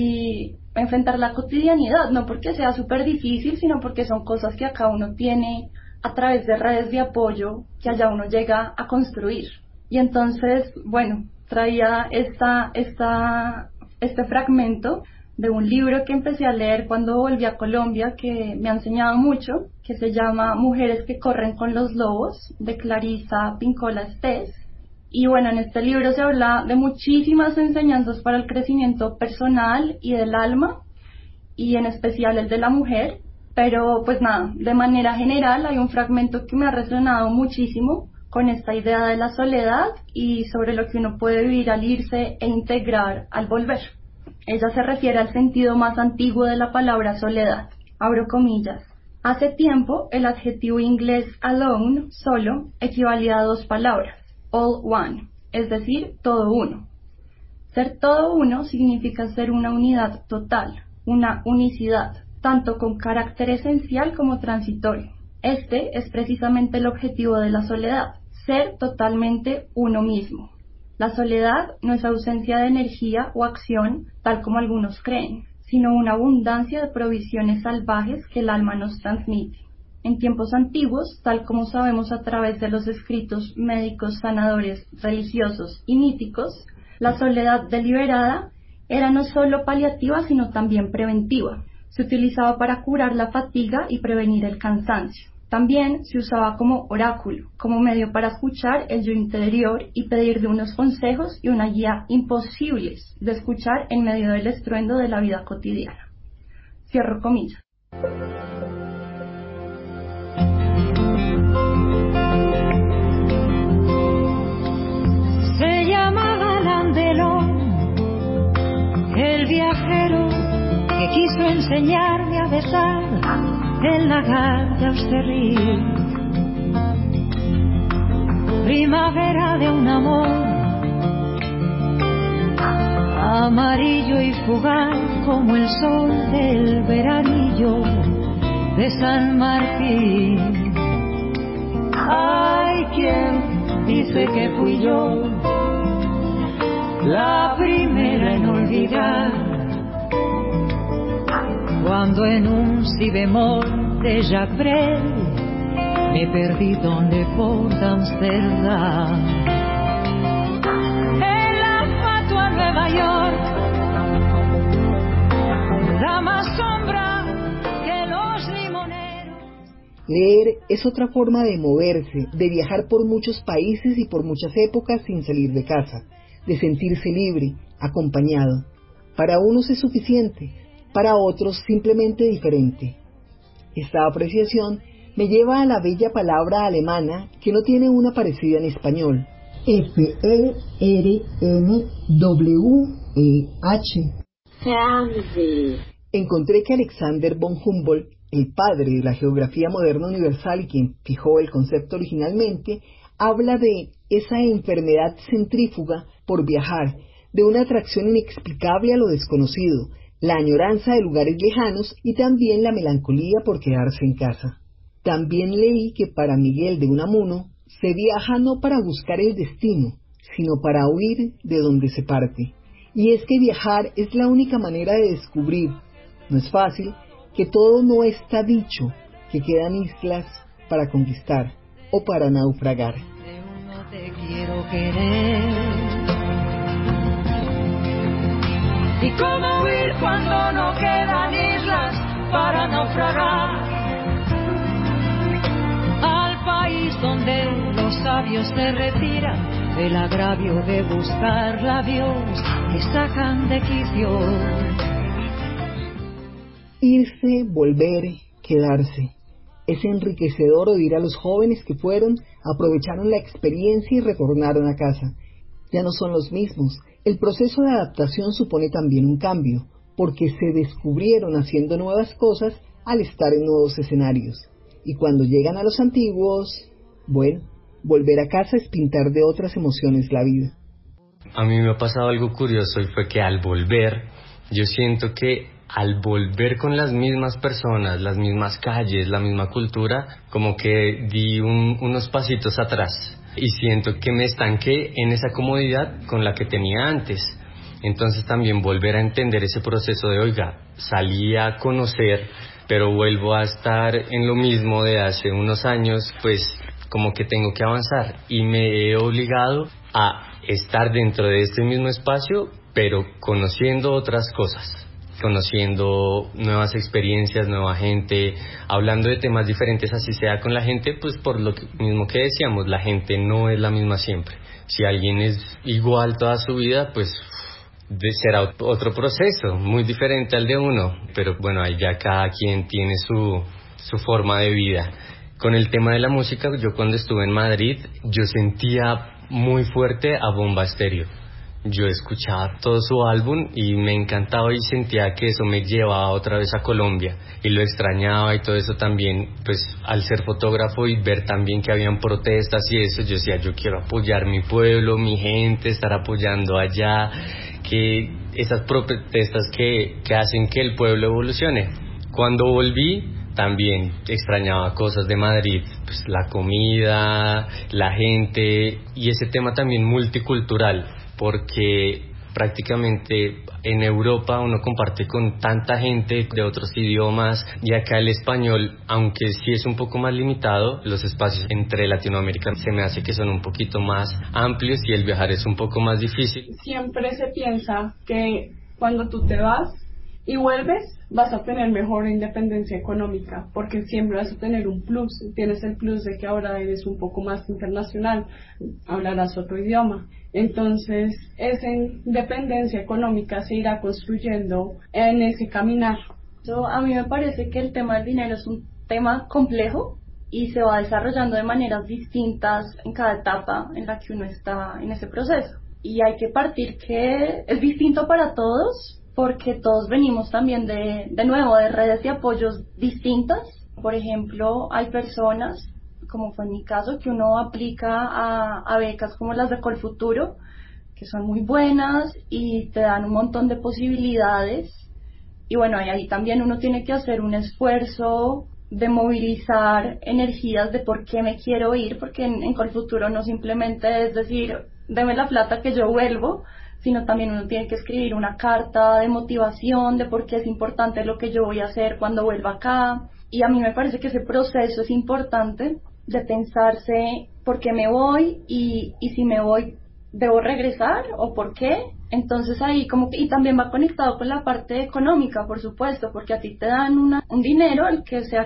y enfrentar la cotidianidad, no porque sea súper difícil, sino porque son cosas que acá uno tiene a través de redes de apoyo que allá uno llega a construir. Y entonces, bueno, traía esta, esta, este fragmento de un libro que empecé a leer cuando volví a Colombia, que me ha enseñado mucho, que se llama Mujeres que corren con los lobos, de Clarissa Pinkola Estés. Y bueno, en este libro se habla de muchísimas enseñanzas para el crecimiento personal y del alma, y en especial el de la mujer, pero pues nada, de manera general hay un fragmento que me ha resonado muchísimo con esta idea de la soledad y sobre lo que uno puede vivir al irse e integrar al volver. Ella se refiere al sentido más antiguo de la palabra soledad. Abro comillas. Hace tiempo, el adjetivo inglés alone, solo, equivalía a dos palabras, all one, es decir, todo uno. Ser todo uno significa ser una unidad total, una unicidad, tanto con carácter esencial como transitorio. Este es precisamente el objetivo de la soledad, ser totalmente uno mismo. La soledad no es ausencia de energía o acción, tal como algunos creen, sino una abundancia de provisiones salvajes que el alma nos transmite. En tiempos antiguos, tal como sabemos a través de los escritos médicos, sanadores, religiosos y míticos, la soledad deliberada era no solo paliativa, sino también preventiva. Se utilizaba para curar la fatiga y prevenir el cansancio. También se usaba como oráculo, como medio para escuchar el yo interior y pedirle unos consejos y una guía imposibles de escuchar en medio del estruendo de la vida cotidiana. Cierro comillas. Se llamaba Landelón, el viajero que quiso enseñarme a besar el lagar de Austerlitz. Primavera de un amor amarillo y fugaz como el sol del veranillo de San Martín. Hay quien dice que fui yo la primera en olvidar, cuando en un si bemol de Jacques Brel me perdí donde por Amsterdam. El asfalto a Nueva York da más sombra que los limoneros. Leer es otra forma de moverse, de viajar por muchos países y por muchas épocas sin salir de casa, de sentirse libre, acompañado. Para unos es suficiente, para otros simplemente diferente. Esta apreciación me lleva a la bella palabra alemana que no tiene una parecida en español. F E R N W E H. Fernsehen. Encontré que Alexander von Humboldt, el padre de la geografía moderna universal y quien fijó el concepto originalmente, habla de esa enfermedad centrífuga por viajar, de una atracción inexplicable a lo desconocido, la añoranza de lugares lejanos y también la melancolía por quedarse en casa. También leí que para Miguel de Unamuno se viaja no para buscar el destino, sino para huir de donde se parte. Y es que viajar es la única manera de descubrir, no es fácil, que todo no está dicho, que quedan islas para conquistar o para naufragar. No te quiero querer. ¿Y cómo huir cuando no quedan islas para naufragar? Al país donde los sabios se retiran del agravio de buscar labios que sacan de quicio. Irse, volver, quedarse. Es enriquecedor oír a los jóvenes que fueron, aprovecharon la experiencia y retornaron a casa. Ya no son los mismos. El proceso de adaptación supone también un cambio, porque se descubrieron haciendo nuevas cosas al estar en nuevos escenarios. Y cuando llegan a los antiguos, bueno, volver a casa es pintar de otras emociones la vida. A mí me ha pasado algo curioso y fue que al volver, yo siento que al volver con las mismas personas, las mismas calles, la misma cultura, como que di un, unos pasitos atrás y siento que me estanqué en esa comodidad con la que tenía antes. Entonces también volver a entender ese proceso de, oiga, salí a conocer, pero vuelvo a estar en lo mismo de hace unos años, pues como que tengo que avanzar y me he obligado a estar dentro de este mismo espacio, pero conociendo otras cosas, conociendo nuevas experiencias, nueva gente, hablando de temas diferentes, así sea con la gente, pues por lo mismo que decíamos, la gente no es la misma siempre. Si alguien es igual toda su vida, pues será otro proceso, muy diferente al de uno, pero bueno, ahí ya cada quien tiene su, su forma de vida. Con el tema de la música, yo cuando estuve en Madrid, yo sentía muy fuerte a Bomba Estéreo. Yo escuchaba todo su álbum y me encantaba y sentía que eso me llevaba otra vez a Colombia y lo extrañaba y todo eso también, pues al ser fotógrafo y ver también que habían protestas y eso, yo decía, yo quiero apoyar mi pueblo, mi gente, estar apoyando allá, que esas protestas que, que hacen que el pueblo evolucione. Cuando volví, también extrañaba cosas de Madrid, pues la comida, la gente y ese tema también multicultural, porque prácticamente en Europa uno comparte con tanta gente de otros idiomas y acá el español, aunque sí es un poco más limitado, los espacios entre Latinoamérica se me hace que son un poquito más amplios y el viajar es un poco más difícil. Siempre se piensa que cuando tú te vas y vuelves, vas a tener mejor independencia económica, porque siempre vas a tener un plus. Tienes el plus de que ahora eres un poco más internacional, hablarás otro idioma. Entonces, esa independencia económica se irá construyendo en ese caminar. So, a mí me parece que el tema del dinero es un tema complejo y se va desarrollando de maneras distintas en cada etapa en la que uno está en ese proceso. Y hay que partir que es distinto para todos, porque todos venimos también de, de nuevo, de redes de apoyos distintas. Por ejemplo, hay personas, como fue en mi caso, que uno aplica a, a becas como las de Colfuturo, que son muy buenas y te dan un montón de posibilidades. Y bueno, y ahí también uno tiene que hacer un esfuerzo de movilizar energías de por qué me quiero ir, porque en, en Colfuturo no simplemente es decir, deme la plata que yo vuelvo, sino también uno tiene que escribir una carta de motivación de por qué es importante lo que yo voy a hacer cuando vuelva acá. Y a mí me parece que ese proceso es importante de pensarse por qué me voy y, y si me voy, ¿debo regresar o por qué? Entonces ahí como que, y también va conectado con la parte económica, por supuesto, porque a ti te dan una, un dinero, el que sea que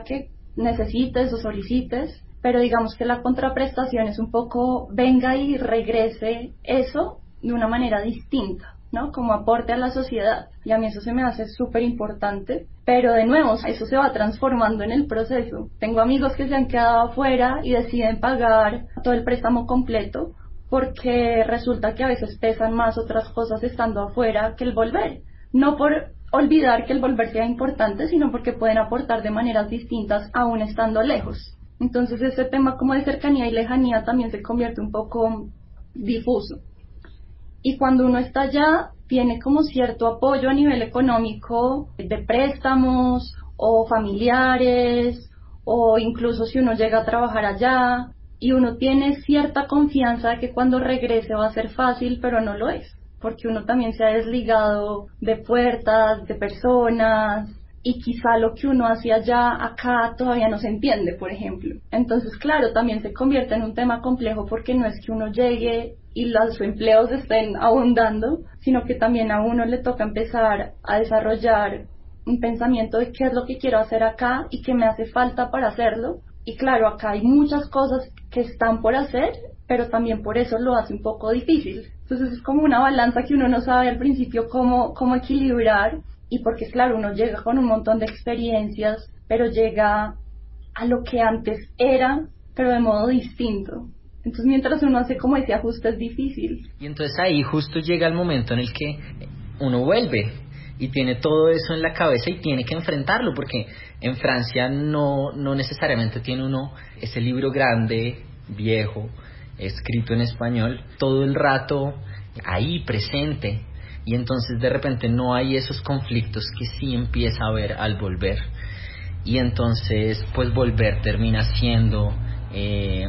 necesites o solicites, pero digamos que la contraprestación es un poco venga y regrese eso de una manera distinta, ¿no? Como aporte a la sociedad. Y a mí eso se me hace súper importante, pero de nuevo, eso se va transformando en el proceso. Tengo amigos que se han quedado afuera y deciden pagar todo el préstamo completo porque resulta que a veces pesan más otras cosas estando afuera que el volver. No por olvidar que el volver sea importante, sino porque pueden aportar de maneras distintas aún estando lejos. Entonces ese tema como de cercanía y lejanía también se convierte un poco difuso. Y cuando uno está allá, tiene como cierto apoyo a nivel económico de préstamos o familiares, o incluso si uno llega a trabajar allá, y uno tiene cierta confianza de que cuando regrese va a ser fácil, pero no lo es, porque uno también se ha desligado de puertas, de personas, y quizá lo que uno hacía allá, acá todavía no se entiende, por ejemplo. Entonces, claro, también se convierte en un tema complejo porque no es que uno llegue y los empleos estén abundando, sino que también a uno le toca empezar a desarrollar un pensamiento de qué es lo que quiero hacer acá y qué me hace falta para hacerlo. Y claro, acá hay muchas cosas que están por hacer, pero también por eso lo hace un poco difícil. Entonces es como una balanza que uno no sabe al principio cómo, cómo equilibrar, y porque claro, uno llega con un montón de experiencias, pero llega a lo que antes era, pero de modo distinto. Entonces mientras uno hace como ese ajuste es difícil. Y entonces ahí justo llega el momento en el que uno vuelve y tiene todo eso en la cabeza y tiene que enfrentarlo, porque en Francia no, no necesariamente tiene uno ese libro grande, viejo, escrito en español, todo el rato ahí presente, y entonces de repente no hay esos conflictos que sí empieza a haber al volver, y entonces pues volver termina siendo eh,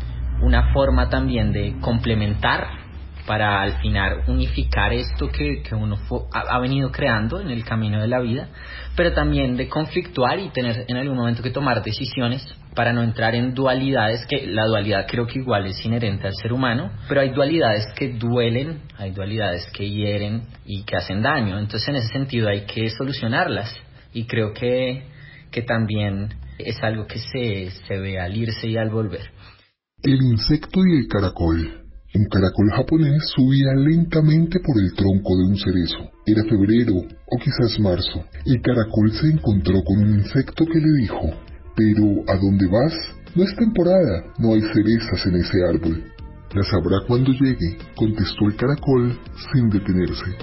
una forma también de complementar para al final unificar esto que, que uno fue, ha, ha venido creando en el camino de la vida, pero también de conflictuar y tener en algún momento que tomar decisiones para no entrar en dualidades, que la dualidad creo que igual es inherente al ser humano, pero hay dualidades que duelen, hay dualidades que hieren y que hacen daño. Entonces en ese sentido hay que solucionarlas, y creo que, que también es algo que se, se ve al irse y al volver. El insecto y el caracol. Un caracol japonés subía lentamente por el tronco de un cerezo. Era febrero o quizás marzo. El caracol se encontró con un insecto que le dijo: «Pero, ¿a dónde vas? No es temporada, no hay cerezas en ese árbol». «Las habrá cuando llegue», contestó el caracol sin detenerse.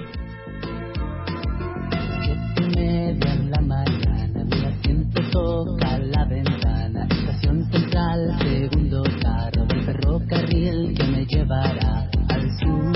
Siete y media en la mañana, mi asiento toca la ventana. Estación central, segundo carro del ferrocarril que me llevará al sur.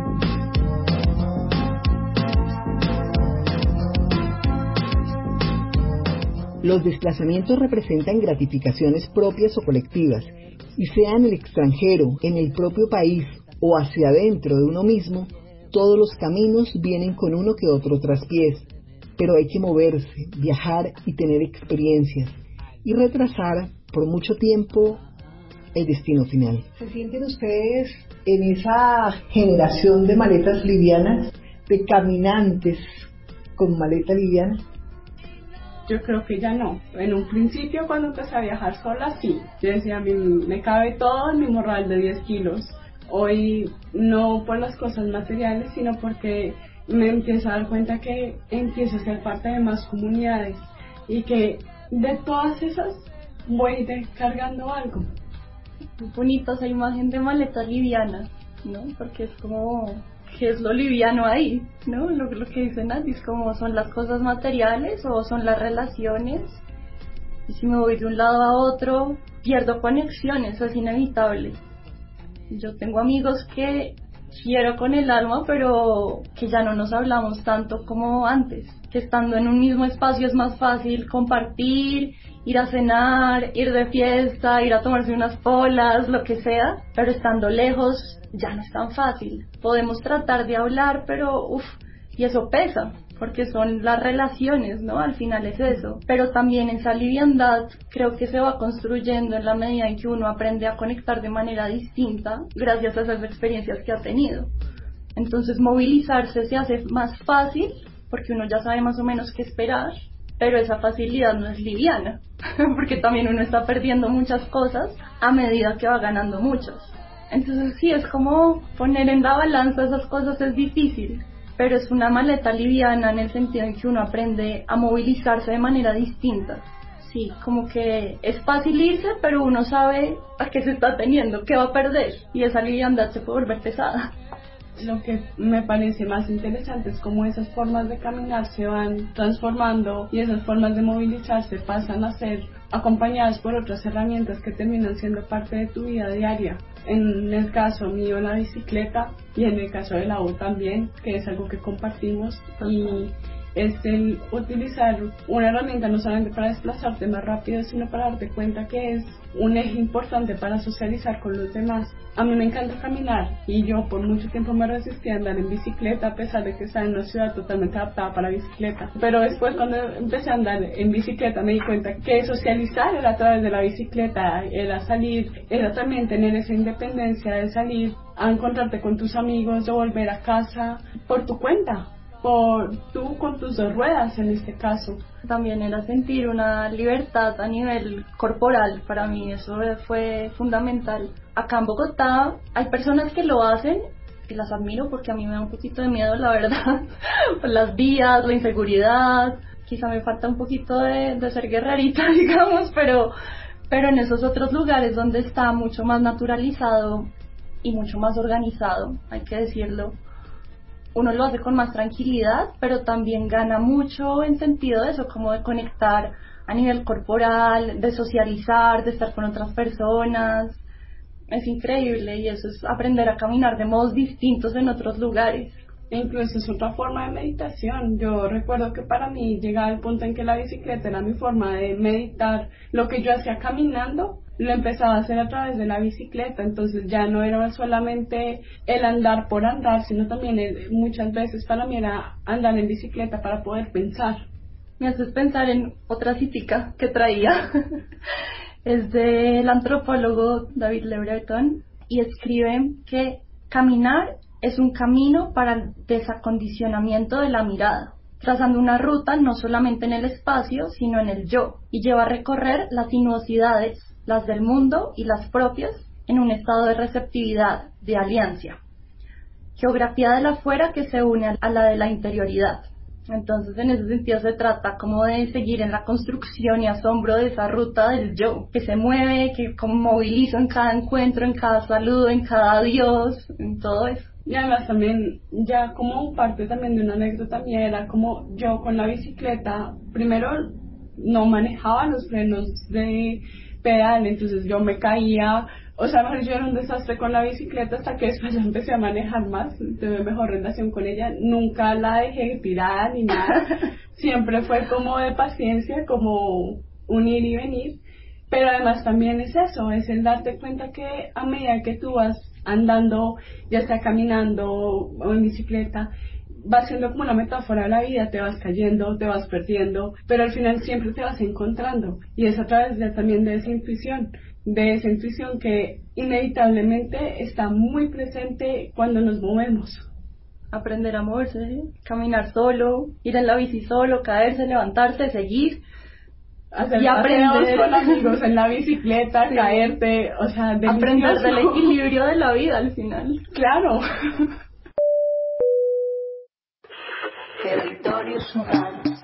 Los desplazamientos representan gratificaciones propias o colectivas, y sea en el extranjero, en el propio país o hacia adentro de uno mismo, todos los caminos vienen con uno que otro traspiés, pero hay que moverse, viajar y tener experiencias, y retrasar por mucho tiempo el destino final. ¿Se sienten ustedes en esa generación de maletas livianas, de caminantes con maleta liviana? Yo creo que ya no. En un principio, cuando empecé a viajar sola, sí. Yo decía, a mí me cabe todo en mi morral de diez kilos. Hoy no por las cosas materiales, sino porque me empiezo a dar cuenta que empiezo a ser parte de más comunidades y que de todas esas voy cargando algo. Muy bonita esa imagen de maleta liviana, ¿no? Porque es como, ¿qué es lo liviano ahí? ¿No? Lo, lo que dice Nati es como, ¿son las cosas materiales o son las relaciones? Y si me voy de un lado a otro, pierdo conexiones, es inevitable. Yo tengo amigos que quiero con el alma, pero que ya no nos hablamos tanto como antes, que estando en un mismo espacio es más fácil compartir, ir a cenar, ir de fiesta, ir a tomarse unas polas, lo que sea, pero estando lejos ya no es tan fácil. Podemos tratar de hablar, pero uff, y eso pesa, porque son las relaciones, ¿no? Al final es eso. Pero también esa liviandad creo que se va construyendo en la medida en que uno aprende a conectar de manera distinta gracias a esas experiencias que ha tenido. Entonces movilizarse se hace más fácil porque uno ya sabe más o menos qué esperar, pero esa facilidad no es liviana. porque también uno está perdiendo muchas cosas a medida que va ganando muchas. Entonces sí, es como poner en la balanza esas cosas es difícil, pero es una maleta liviana en el sentido en que uno aprende a movilizarse de manera distinta. Sí, como que es fácil irse, pero uno sabe a qué se está teniendo, qué va a perder, y esa liviandad se puede volver pesada. Lo que me parece más interesante es cómo esas formas de caminar se van transformando y esas formas de movilizarse pasan a ser acompañadas por otras herramientas que terminan siendo parte de tu vida diaria. En el caso mío, la bicicleta, y en el caso de la U también, que es algo que compartimos, y es el utilizar una herramienta no solamente para desplazarte más rápido, sino para darte cuenta que es un eje importante para socializar con los demás. A mí me encanta caminar y yo por mucho tiempo me resistí a andar en bicicleta, a pesar de que estaba en una ciudad totalmente adaptada para la bicicleta. Pero después, cuando empecé a andar en bicicleta, me di cuenta que socializar era a través de la bicicleta, era salir, era también tener esa independencia de salir a encontrarte con tus amigos, de volver a casa por tu cuenta, por tú con tus dos ruedas en este caso. También era sentir una libertad a nivel corporal. Para mí eso fue fundamental. Acá en Bogotá hay personas que lo hacen y las admiro, porque a mí me da un poquito de miedo, la verdad, por las vías, la inseguridad. Quizá me falta un poquito de, de ser guerrerita, digamos, pero, pero en esos otros lugares donde está mucho más naturalizado y mucho más organizado, hay que decirlo, uno lo hace con más tranquilidad, pero también gana mucho en sentido de eso, como de conectar a nivel corporal, de socializar, de estar con otras personas. Es increíble, y eso es aprender a caminar de modos distintos en otros lugares. Incluso es otra forma de meditación. Yo recuerdo que para mí llegaba el punto en que la bicicleta era mi forma de meditar. Lo que yo hacía caminando lo empezaba a hacer a través de la bicicleta, entonces ya no era solamente el andar por andar, sino también el, muchas veces para mí era andar en bicicleta para poder pensar. Me haces pensar en otra citica que traía. Es del antropólogo David Le Breton, y escribe que caminar es un camino para el desacondicionamiento de la mirada, trazando una ruta no solamente en el espacio, sino en el yo, y lleva a recorrer las sinuosidades, las del mundo y las propias, en un estado de receptividad, de alianza. Geografía del afuera que se une a la de la interioridad. Entonces, en ese sentido se trata como de seguir en la construcción y asombro de esa ruta del yo, que se mueve, que como movilizo en cada encuentro, en cada saludo, en cada adiós, en todo eso. Y además también, ya como parte también de una anécdota mía, era como yo con la bicicleta, primero no manejaba los frenos de pedal, entonces yo me caía, o sea, yo era un desastre con la bicicleta, hasta que después ya empecé a manejar más, tuve mejor relación con ella, nunca la dejé tirada ni nada, siempre fue como de paciencia, como un ir y venir, pero además también es eso, es el darte cuenta que a medida que tú vas andando, ya sea caminando o en bicicleta, va siendo como una metáfora de la vida, te vas cayendo, te vas perdiendo, pero al final siempre te vas encontrando, y es a través de, también de esa intuición, de esa intuición que inevitablemente está muy presente cuando nos movemos. Aprender a moverse, ¿sí? Caminar solo, ir en la bici solo, caerse, levantarse, seguir, hacer y aprender con amigos en la bicicleta, sí. Caerte, o sea, delicioso. Aprender del equilibrio de la vida al final. Claro. Territorios humanos.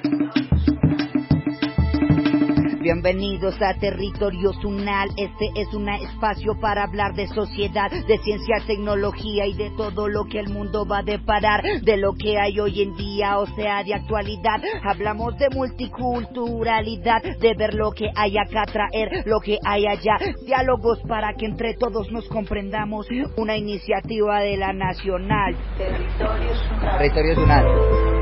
Bienvenidos a Territorio Unal. Este es un espacio para hablar de sociedad, de ciencia, tecnología y de todo lo que el mundo va a deparar, de lo que hay hoy en día, o sea, de actualidad. Hablamos de multiculturalidad, de ver lo que hay acá, traer lo que hay allá. Diálogos para que entre todos nos comprendamos. Una iniciativa de la Nacional. Territorios Unal. Territorios Unal.